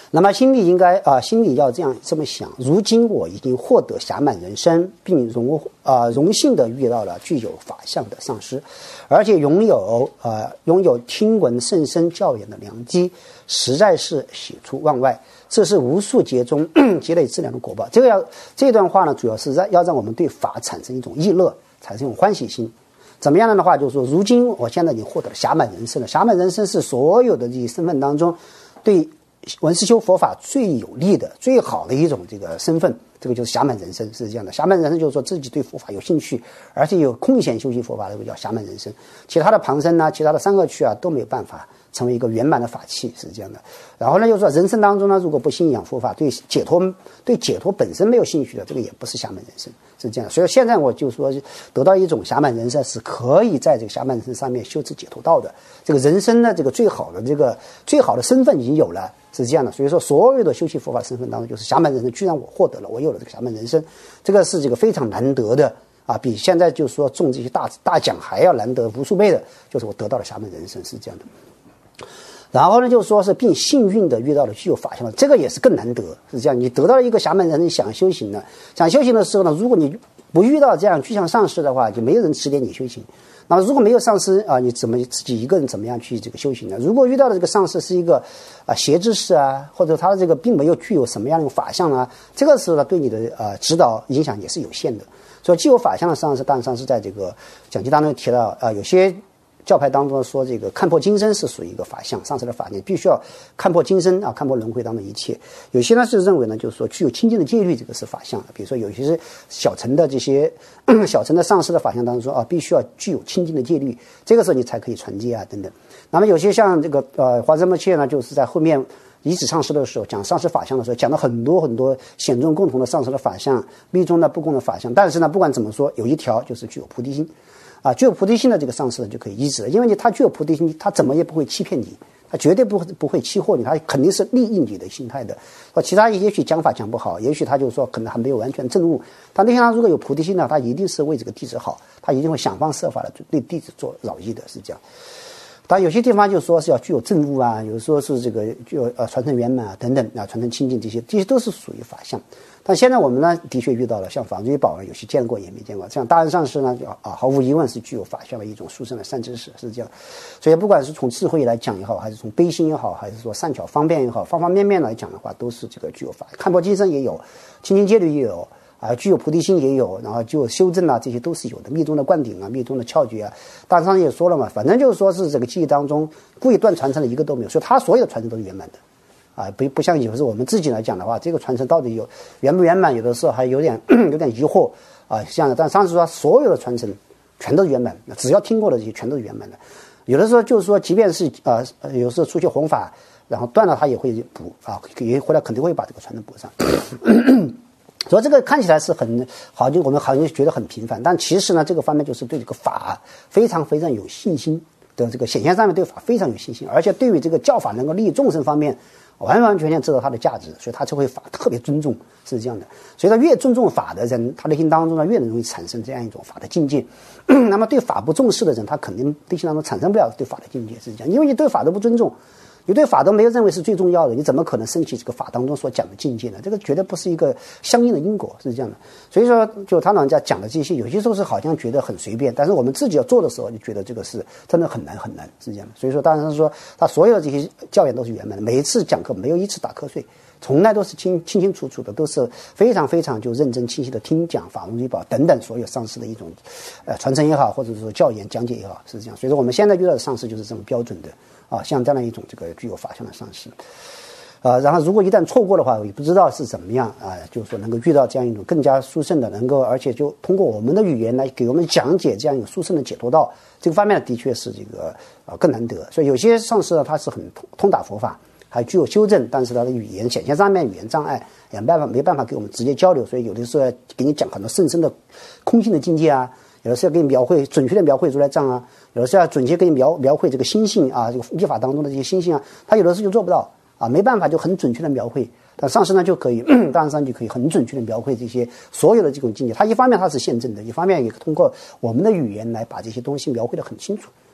那么心里要这么想：如今我已经获得暇满人身，并荣幸地遇到了具有法相的上师，而且拥有听闻甚深教言的良机，实在是喜出望外。这是无数劫中积累资粮的果报。这段话呢，主要是要让我们对法产生一种意乐，产生一种欢喜心。怎么样的话，就是说，如今我现在已经获得了暇满人身了。暇满人身是所有的这些身份当中，对闻思修佛法最有利的、最好的一种这个身份，这个就是暇满人身，是这样的。暇满人身就是说自己对佛法有兴趣，而且有空闲修习佛法的，这个叫暇满人身。其他的旁生啊，其他的三恶趣啊，都没有办法成为一个圆满的法器，是这样的。然后呢，就是说人生当中呢，如果不信仰佛法，对解脱本身没有兴趣的，这个也不是暇满人身，是这样的。所以现在我就说，得到一种暇满人身是可以在这个暇满人身上面修持解脱道的。这个人生呢，这个最好的身份已经有了。是这样的，所以说所有的修习佛法身份当中，就是暇满人身，居然我获得了，我有了这个暇满人身，这个是这个非常难得的啊，比现在就是说中这些大奖还要难得无数倍的，就是我得到了暇满人身，是这样的。然后呢，就是说是并幸运的遇到了具有法相的，这个也是更难得，是这样。你得到了一个暇满人身，想修行的时候呢，如果你不遇到这样具象上师的话，就没有人指点你修行。那么如果没有上师啊，你自己一个人怎么样去这个修行呢？如果遇到的这个上师是一个邪知识啊，或者他的这个并没有具有什么样的法相啊，这个时候呢，对你的指导影响也是有限的。所以具有法相的上师，当然上师在这个讲记当中提到有些教派当中说，这个看破今生是属于一个法相，上师的法相必须要看破今生啊，看破轮回当中一切。有些呢是认为呢，就是说具有清净的戒律，这个是法相。比如说有些是小乘的这些小乘的上师的法相当中说必须要具有清净的戒律，这个时候你才可以传戒啊等等。那么有些像这个华严摩切呢，就是在后面遗址上师的时候讲上师法相的时候，讲了很多很多显宗共同的上师的法相，密宗的不共的法相。但是呢，不管怎么说，有一条就是具有菩提心。具有菩提心的这个上师就可以医治了，因为他具有菩提心，他怎么也不会欺骗你，他绝对不会欺惑你，他肯定是利益你的心态的。其他也许讲法讲不好，也许他就是说可能还没有完全证悟，但内心上如果有菩提心呢，他一定是为这个弟子好，他一定会想方设法的对弟子做饶益的，是这样。但有些地方就说是要具有证悟啊，有时候是这个具有传承圆满啊等等啊，传承清净，这些都是属于法相。但现在我们呢，的确遇到了像法giới寶有些见过也没见过，像大安上师呢，毫无疑问是具有法相的一种殊胜的善知识，是这样。所以不管是从智慧来讲也好，还是从悲心也好，还是说善巧方便也好，方方面面来讲的话，都是这个具有法。看破今生也有，清净戒律也有。具有菩提心也有，然后就修正啊，这些都是有的。密宗的灌顶啊，密宗的窍诀啊，大上也说了嘛，反正就是说是这个记忆当中故意断传承的一个都没有，所以他所有的传承都是圆满的。不像有时候我们自己来讲的话，这个传承到底有圆不圆满，有的时候还有点疑惑啊。像但上次说所有的传承全都是圆满，只要听过的这些全都是圆满的。有的时候就是说，即便是有时候出去弘法，然后断了他也会补啊，也回来肯定会把这个传承补上。所以这个看起来是很好，就我们好像觉得很平凡，但其实呢，这个方面就是对这个法非常非常有信心的，这个显现上面对法非常有信心，而且对于这个教法能够利益众生方面，完完全全知道它的价值，所以他就会法特别尊重，是这样的。所以他越尊重法的人，他内心当中呢越容易产生这样一种法的境界。那么对法不重视的人，他肯定内心当中产生不了对法的境界，是这样，因为你对法都不尊重。你对法都没有认为是最重要的，你怎么可能升起这个法当中所讲的境界呢？这个绝对不是一个相应的因果，是这样的。所以说，就他老人家讲的这些，有些时候是好像觉得很随便，但是我们自己要做的时候，就觉得这个是真的很难很难，是这样的。所以说，当然是说他所有的这些教研都是圆满的，每一次讲课没有一次打瞌睡，从来都是清清楚楚的，都是非常非常就认真清晰的听讲法轮珠宝等等所有上师的一种传承也好，或者说教研讲解也好，是这样。所以说我们现在遇到的上师就是这种标准的。像这样的一种这个具有法相的上师，然后如果一旦错过的话，我也不知道是怎么样就是说能够遇到这样一种更加殊胜的，能够而且就通过我们的语言来给我们讲解这样一种殊胜的解脱道，这个方面的确是这个更难得。所以有些上师呢，他是很通达佛法，还具有修正，但是他的语言显现上面语言障碍，也没办法给我们直接交流，所以有的时候要给你讲很多甚深的空性的境界啊。有的是要给你描绘准确的描绘如来藏啊，有的是要准确给你描绘这个心性啊，这个密法当中的这些心性啊，他有的时候就做不到啊，没办法就很准确的描绘。但上师呢就可以，大上就可以很准确的描绘这些所有的这种境界。他一方面他是现证的，一方面也通过我们的语言来把这些东西描绘得很清楚，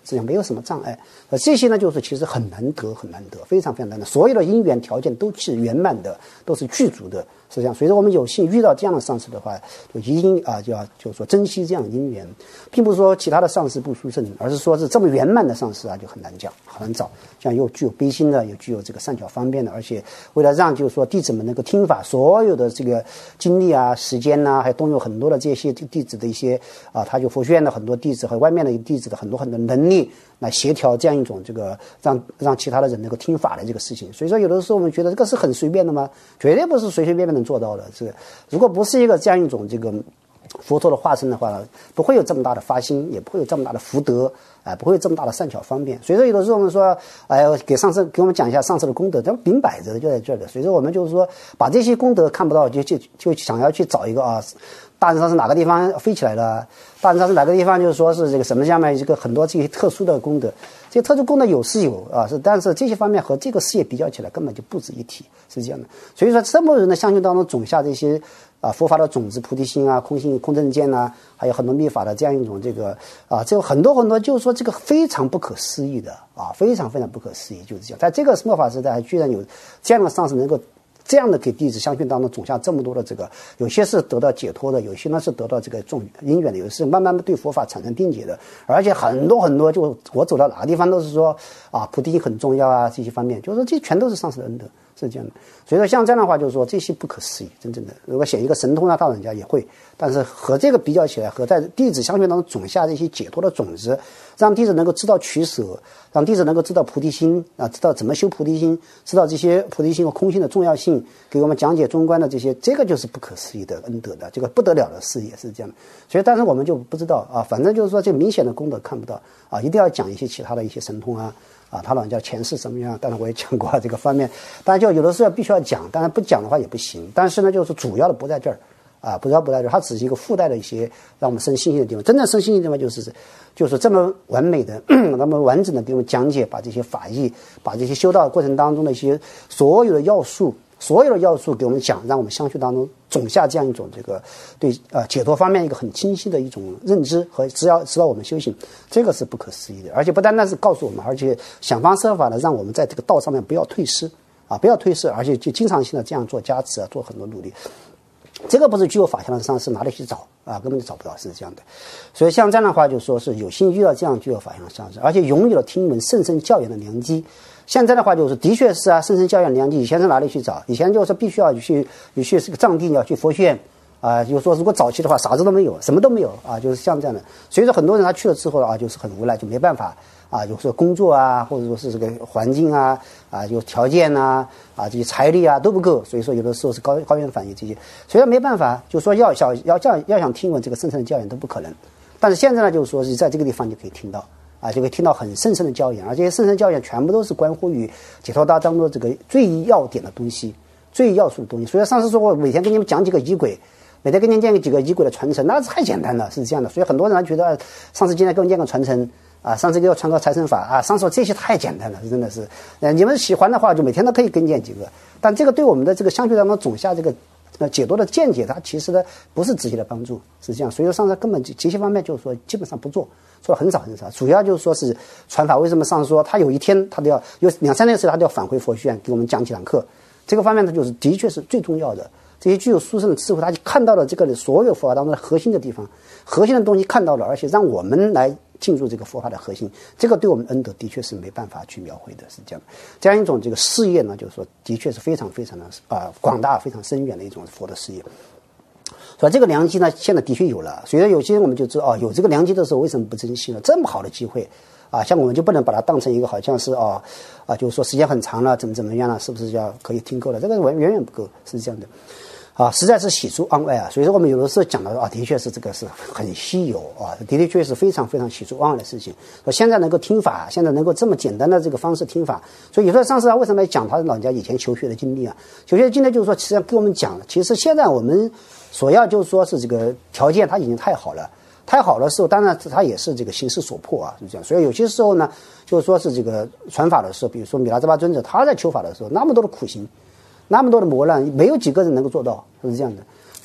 实际上没有什么障碍。这些呢，就是其实很难得，很难得，非常非常难得。所有的因缘条件都是圆满的，都是具足的。实际上，随着我们有幸遇到这样的上师的话，就一定就是说珍惜这样的因缘，并不是说其他的上师不殊胜，而是说是这么圆满的上师啊，就很难讲，很难找。像又具有悲心的，又具有这个善巧方便的，而且为了让就是说弟子们能够听法，所有的这个精力啊、时间呐、还动用很多的这些弟子的一些他就佛学院的很多弟子和外面的弟子的很多能力来协调这样一种这个让其他的人能够听法的这个事情。所以说，有的时候我们觉得这个是很随便的吗？绝对不是随随便便能做到的。如果不是一个这样一种这个佛陀的化身的话，不会有这么大的发心，也不会有这么大的福德，不会有这么大的善巧方便。所以说，有的时候我们说，给我们讲一下上次的功德，这明摆着的就在这儿的。所以说，我们就是说，把这些功德看不到，就想要去找一个大人上是哪个地方飞起来了？大人上是哪个地方？就是说是这个什么下面一个很多这些特殊的功德，这些特殊功德有是有但是这些方面和这个事业比较起来，根本就不值一提，是这样的。所以说，这么多人的相续当中种下这些佛法的种子、菩提心啊、空性、空正见啊，还有很多密法的这样一种这个这个很多很多，就是说这个非常不可思议的非常非常不可思议，就是这样。在这个末法时代，居然有这样的上师能够这样的给弟子相续当中种下这么多的这个，有些是得到解脱的，有些呢是得到这个种因缘的，有些是慢慢的对佛法产生定解的，而且很多很多，就我走到哪个地方都是说菩提心很重要啊，这些方面，就是说这全都是上师的恩德，是这样的。所以说像这样的话，就是说这些不可思议，真正的如果写一个神通啊，大人家也会，但是和这个比较起来，和在弟子相续当中种下这些解脱的种子，让弟子能够知道取舍，让弟子能够知道菩提心知道怎么修菩提心，知道这些菩提心和空性的重要性，给我们讲解中观的这些，这个就是不可思议的恩德的，这个不得了的事业，是这样的。所以但是我们就不知道反正就是说这明显的功德看不到一定要讲一些其他的一些神通他老人家前世什么样，当然我也讲过这个方面，当然就有的时候必须要讲，当然不讲的话也不行，但是呢就是主要的不在这儿不在这儿，它只是一个附带的一些让我们生信心的地方。真正生信心的地方就是这么完美的那么完整的给我们讲解，把这些法义，把这些修道过程当中的一些所有的要素给我们讲，让我们相续当中种下这样一种这个对解脱方面一个很清晰的一种认知和指导我们修行，这个是不可思议的。而且不单单是告诉我们，而且想方设法的让我们在这个道上面不要退失不要退失，而且就经常性的这样做加持做很多努力。这个不是具有法相的上师哪里去找根本就找不到，是这样的。所以像这样的话，就说是有幸遇到这样具有法相的上师，而且拥有了听闻甚深教养的良机。现在的话就是的确是甚深教养良机，以前是哪里去找？以前就是必须要去是个藏地，要去佛学院就是说如果早期的话啥子都没有，什么都没有就是像这样的。所以说很多人他去了之后就是很无奈，就没办法有时候工作或者说是这个环境有条件这些财力都不够，所以说有的时候是高原反应这些，所以说没办法，就说要想听闻这个深层的教养都不可能。但是现在呢，就是说是在这个地方就可以听到就可以听到很深的教养，而这些深教养全部都是关乎于解脱道当中这个最要点的东西，最要素的东西。所以上次说我每天跟你们讲几个仪轨，每天跟你们讲几个仪轨的传承，那太简单了，是这样的。所以很多人觉得上次今天跟我讲个传承上次给我传个财神法上次说这些太简单了，真的是你们喜欢的话就每天都可以跟你讲几个，但这个对我们的这个相续当中种下这个解脱的见解，它其实呢不是直接的帮助，是这样。所以说上次根本这些方面就是说基本上不做的很少，主要就是说是传法。为什么上次说他有一天他都要有2-3天的时候他都要返回佛学院给我们讲几堂课，这个方面呢就是的确是最重要的。这些具有殊胜的智慧，他就看到了这个所有佛法当中的核心的地方，核心的东西看到了，而且让我们来进入这个佛法的核心，这个对我们恩德的确是没办法去描绘的，是这样。这样一种这个事业呢，就是说的确是非常非常的广大、非常深远的一种佛的事业。所以这个良机呢，现在的确有了。所以有些人我们就知道有这个良机的时候，为什么不珍惜呢？这么好的机会像我们就不能把它当成一个好像是就是说时间很长了，怎么样了，是不是要可以听够了？这个远远不够，是这样的。实在是喜出望外所以说我们有的时候讲到的确是这个是很稀有的确是非常非常喜出望外的事情。现在能够听法，现在能够这么简单的这个方式听法，所以有时候上次为什么要讲他老人家以前求学的经历求学的经历就是说，实际上跟我们讲了，其实现在我们所要就是说是这个条件它已经太好了的时候，当然它也是这个形势所迫是这样。所以有些时候呢，就是说是这个传法的时候，比如说米拉兹巴尊者他在求法的时候，那么多的苦行，那么多的磨难，没有几个人能够做到，是这样的。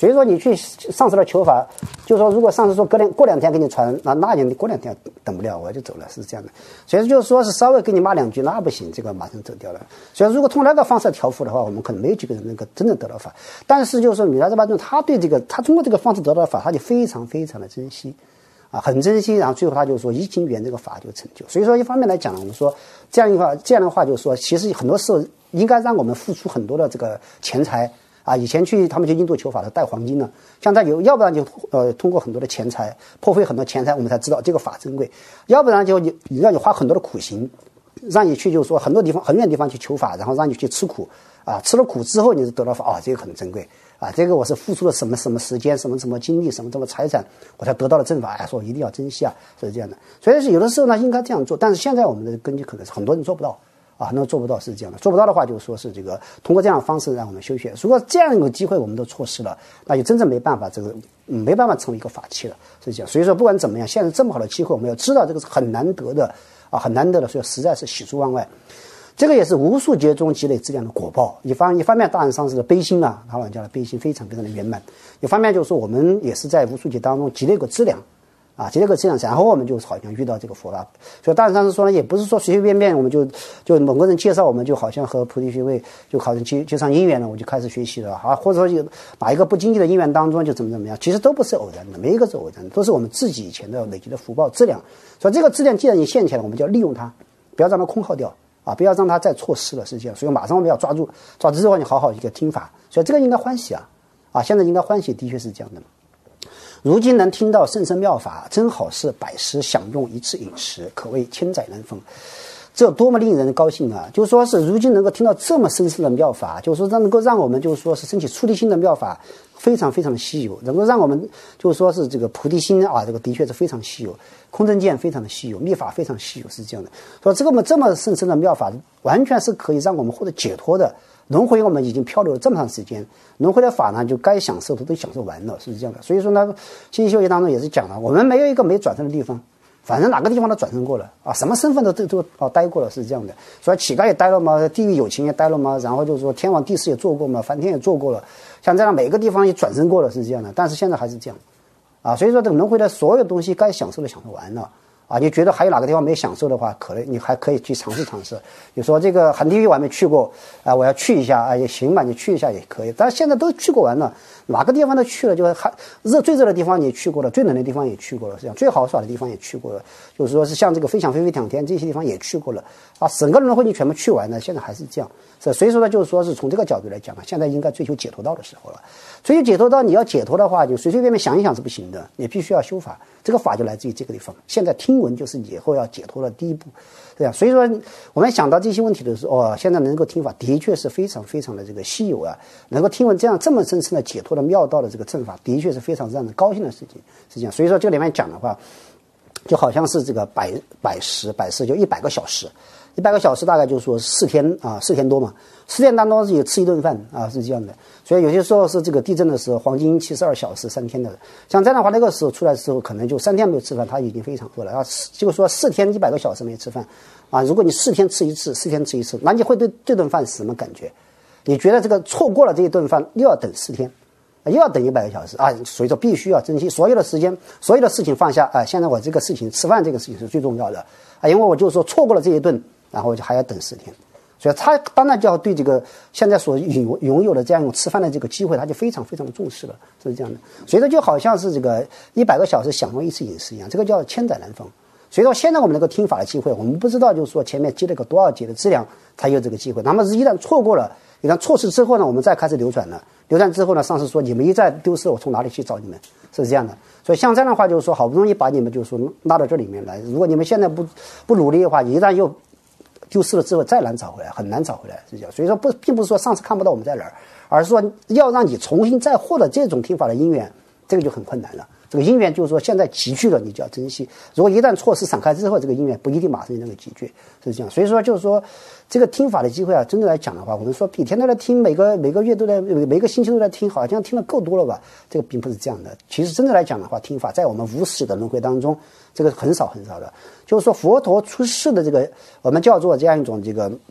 所以说你去上师的求法，就是说如果上师说过两天给你传，那你过2天等不了，我就走了，是这样的。所以就是说是稍微给你骂2句，那不行，这个马上走掉了。所以如果通过那个方式调伏的话，我们可能没有几个人能够真正得到法。但是就是说米拉扎巴尊他对这个，他通过这个方式得到法，他就非常非常的珍惜。很珍惜，然后最后他就说一心缘这个法就成就。所以说一方面来讲，我们说这样的话就是说，其实很多时候应该让我们付出很多的这个钱财以前他们去印度求法的带黄金呢，像在要不然就通过很多的钱财破费很多钱财，我们才知道这个法珍贵；要不然就让你花很多的苦行，让你去就是说很多地方很远的地方去求法，然后让你去吃苦吃了苦之后你是得到法这个很珍贵。这个我是付出了什么时间，什么精力，什么财产，我才得到了正法。说一定要珍惜是这样的。所以是有的时候呢，应该这样做。但是现在我们的根基可能是很多人做不到很多人做不到是这样的。做不到的话，就是说是这个通过这样的方式让我们修学。如果这样一个机会我们都错失了，那就真正没办法没办法成为一个法器了，是这样。所以说不管怎么样，现在这么好的机会，我们要知道这个是很难得的很难得的，所以实在是喜出望外。这个也是无数劫中积累质量的果报。一方面大人上师的悲心他老人家的悲心非常非常的圆满。一方面就是说我们也是在无数劫当中积累过质量积累过质量，然后我们就好像遇到这个佛法。所以大人上师说呢，也不是说随随便便我们就某个人介绍我们就好像和菩提学位就好像接上因缘了，我就开始学习了或者说有哪一个不经意的因缘当中就怎么样，其实都不是偶然的，每一个是偶然的，都是我们自己以前的累积的福报质量。所以这个质量既然你现起来，我们就要利用它，不要让它空耗掉不要让它再错失了，是这样。所以马上我们要抓住之后，你好好一个听法。所以这个应该欢喜现在应该欢喜，的确是这样的。如今能听到甚深妙法，真好是百时享用一次饮食，可谓千载难逢。这多么令人高兴就是说是如今能够听到这么深深的妙法，就是说能够让我们就是说是升起出离心的妙法，非常非常的稀有，能够让我们就是说是这个菩提心这个的确是非常稀有，空正见非常的稀有，密法非常稀有，是这样的。说这么深深的妙法，完全是可以让我们获得解脱的。轮回我们已经漂流了这么长时间，轮回的法呢就该享受的都享受完了，是这样的。所以说呢，心修学当中也是讲了，我们没有一个没转生的地方。反正哪个地方都转生过了什么身份都待过了，是这样的。所以乞丐也待了嘛，地狱有情也待了嘛，然后就是说天王地士也做过嘛，梵天也做过了，像这样每个地方也转生过了，是这样的。但是现在还是这样所以说这个轮回的所有东西该享受的享受完了你觉得还有哪个地方没享受的话，可能你还可以去尝试。你说这个寒地狱我还没去过我要去一下也行吧，你去一下也可以。但是现在都去过完了，哪个地方都去了，就是最热的地方你也去过了，最冷的地方也去过了，这样最好耍的地方也去过了，就是说是像这个飞翔飞淌天这些地方也去过了整个轮回你全部去完了，现在还是这样。所以说呢，就是说是从这个角度来讲现在应该追求解脱道的时候了。追求解脱道，你要解脱的话，就随随便便想一想是不行的，你必须要修法。这个法就来自于这个地方。现在听闻就是以后要解脱的第一步，这样。所以说，我们想到这些问题的时候，现在能够听法的确是非常非常的这个稀有能够听闻这么深深的解脱的妙道的这个正法，的确是非常让人高兴的事情，是这样。所以说，这里面讲的话，就好像是这个百时就100个小时。100个小时大概就是说4天4天多嘛，4天当中也吃一顿饭是这样的。所以有些时候是这个地震的时候，黄金72小时3天的，像这样的话，那个时候出来的时候，可能就3天没有吃饭，他已经非常饿了就是说4天100个小时没吃饭如果你4天吃一次，4天吃一次，那你会对这顿饭是什么感觉？你觉得这个错过了这一顿饭，又要等4天，又要等100个小时所以说必须要珍惜所有的时间，所有的事情放下现在我这个事情吃饭这个事情是最重要的因为我就是说错过了这一顿，然后就还要等4天。所以他当然就要对这个现在所拥有的这样一种吃饭的这个机会，他就非常非常的重视了，是这样的。所以说就好像是这个100个小时享用一次饮食一样，这个叫千载难逢。所以说现在我们能够听法的机会，我们不知道就是说前面积了个多少劫的质量才有这个机会。那么一旦错过了，一旦错失之后呢，我们再开始流转了。流转之后呢，上师说你们一再丢失，我从哪里去找你们？是这样的。所以像这样的话，就是说好不容易把你们就是说拉到这里面来，如果你们现在不努力的话，一旦又丢失了之后再难找回来，很难找回来，是这样。所以说并不是说上次看不到我们在哪儿，而是说要让你重新再获得这种听法的因缘，这个就很困难了。这个因缘就是说现在集聚了，你就要珍惜。如果一旦错失闪开之后，这个因缘不一定马上就能够集聚，是这样。所以说就是说这个听法的机会真的来讲的话，我们说每天都在听，每个月都在，每个星期都在听，好像听得够多了吧？这个并不是这样的。其实真的来讲的话，听法在我们无始的轮回当中，这个很少很少的。就是说佛陀出世的这个我们叫做这样一种这个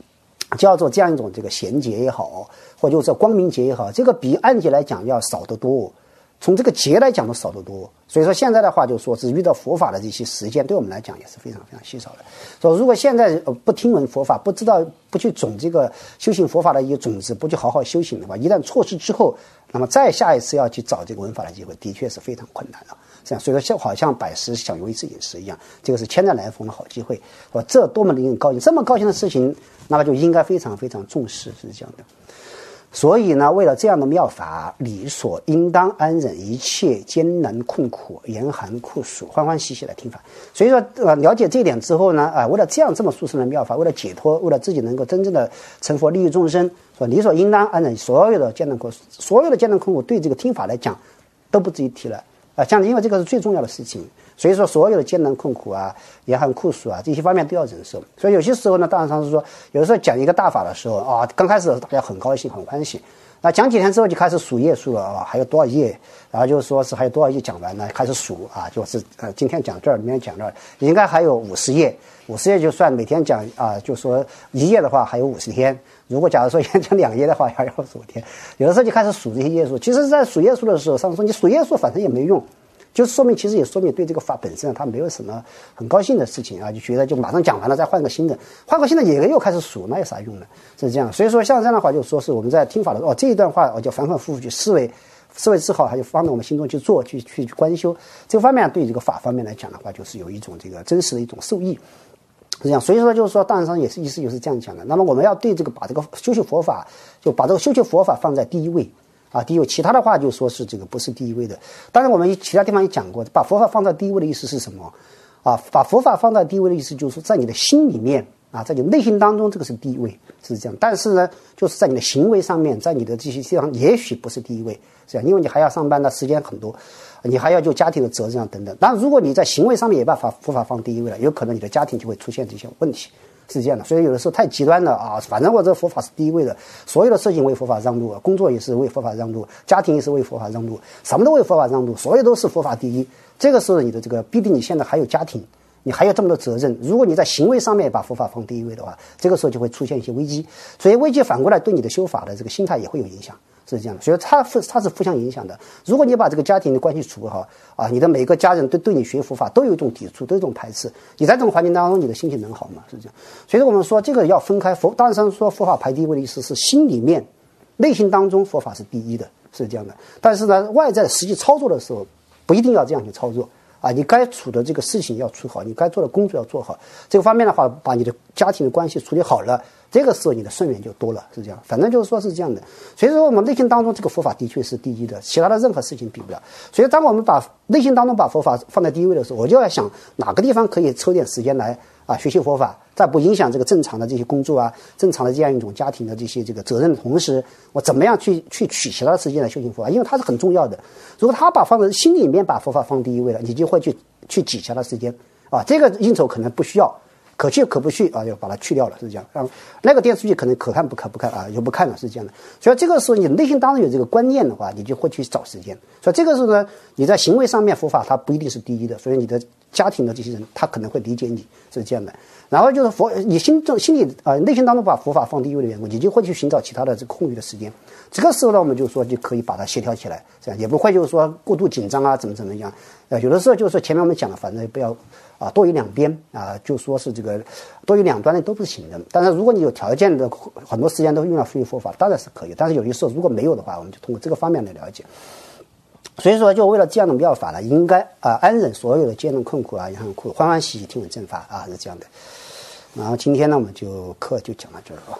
叫做这样一种这个贤劫也好，或者就是光明劫也好，这个比暗劫来讲要少得多，从这个劫来讲都少得多。所以说现在的话就说是遇到佛法的这些时间对我们来讲也是非常非常稀少的。说如果现在不听闻佛法，不知道不去种这个修行佛法的一个种子，不去好好修行的话，一旦错失之后，那么再下一次要去找这个闻法的机会的确是非常困难了。这样，所以说好像百十想用一次饮食一样，这个是千载难逢的好机会。这多么令人高兴！这么高兴的事情，那么就应该非常非常重视，是这样的。所以呢，为了这样的妙法，理所应当安忍一切艰难困苦、严寒酷暑，欢欢喜喜来听法。所以说，了解这一点之后呢，为了这么殊胜的妙法，为了解脱，为了自己能够真正的成佛利益众生，说理所应当安忍所有的艰难困苦，所有的艰难困苦对这个听法来讲都不值一提了。像因为这个是最重要的事情，所以说所有的艰难困苦啊、严寒酷暑啊这些方面都要忍受。所以有些时候呢，当然上是说，有的时候讲一个大法的时候啊，刚开始大家很高兴、很欢喜，那讲几天之后就开始数页数了啊，还有多少页，然后就说是还有多少页讲完呢，开始数啊，就是今天讲这儿，明天讲这儿，应该还有50页，50页就算每天讲啊，就说1页的话还有50天。如果假如说讲2页的话，还要25天。有的时候就开始数这些页数。其实，在数页数的时候，上说你数页数反正也没用，就是说明其实也说明对这个法本身它没有什么很高兴的事情啊，就觉得就马上讲完了，再换个新的也又开始数，那有啥用呢？是这样。所以说像这样的话，就说是我们在听法的时候，这一段话我就反反复复去思维之后，它就放到我们心中去做，去观修。这个方面对这个法方面来讲的话，就是有一种这个真实的一种受益。是这样，所以说就是说，大上也是意思就是这样讲的。那么我们要对这个把这个修学佛法，就把这个修学佛法放在第一位啊，第一位。其他的话就说是这个不是第一位的。当然我们其他地方也讲过，把佛法放在第一位的意思是什么啊？把佛法放在第一位的意思就是在你的心里面啊，在你内心当中这个是第一位，是这样。但是呢，就是在你的行为上面，在你的这些地方也许不是第一位，是这样，因为你还要上班的时间很多。你还要就家庭的责任啊等等。当然，如果你在行为上面也把佛法放第一位了，有可能你的家庭就会出现这些问题，是这样的。所以有的时候太极端了啊，反正我这个佛法是第一位的，所有的事情为佛法让路，工作也是为佛法让路，家庭也是为佛法让路，什么都为佛法让路，所有都是佛法第一。这个时候你的这个必定你现在还有家庭，你还有这么多责任。如果你在行为上面把佛法放第一位的话，这个时候就会出现一些危机。所以危机反过来对你的修法的这个心态也会有影响。是这样的，所以它是互相影响的。如果你把这个家庭的关系处理好啊，你的每个家人对你学佛法都有一种抵触，都有一种排斥，你在这种环境当中，你的心情能好吗？是这样。所以我们说这个要分开当然说佛法排第一位的意思是心里面、内心当中佛法是第一的，是这样的。但是呢，外在实际操作的时候，不一定要这样去操作啊。你该处的这个事情要处好，你该做的工作要做好。这个方面的话，把你的家庭的关系处理好了。这个时候你的顺缘就多了，是这样。反正就是说是这样的。所以说我们内心当中这个佛法的确是第一的，其他的任何事情比不了。所以当我们把内心当中把佛法放在第一位的时候，我就要想哪个地方可以抽点时间来学习佛法，在不影响这个正常的这些工作啊、正常的这样一种家庭的这些这个责任的同时，我怎么样去取其他的时间来修行佛法？因为它是很重要的。如果他放在心里面把佛法放第一位了，你就会去挤其他的时间啊。这个应酬可能不需要。可去可不去啊，就把它去掉了，是这样。那个电视剧可能可看不看啊，就不看了，是这样的。所以这个时候你内心当中有这个观念的话，你就会去找时间。所以这个时候呢，你在行为上面佛法它不一定是第一的，所以你的家庭的这些人他可能会理解你，是这样的。然后就是你心里内心当中把佛法放第一位的缘故，你就会去寻找其他的这个空余的时间。这个时候呢，我们就说就可以把它协调起来，这样也不会就是说过度紧张啊，怎么样。有的时候就是说前面我们讲了，反正不要多于两边啊，就说是这个多于两端的都不行的。但是如果你有条件的，很多时间都用来学习佛法，当然是可以。但是有些时候如果没有的话，我们就通过这个方面来了解。所以说，就为了这样的妙法呢，应该安忍所有的艰难困苦啊、严寒苦，欢欢喜喜听闻正法啊，是这样的。然后今天呢，我们课就讲到这儿啊。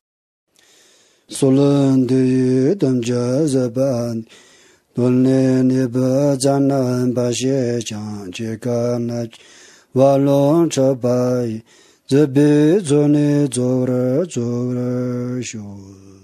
Solan de dam ja zaban donne ne ba zanan ba she chang je ka na wa long cha bai ze be zo ne zo ra shu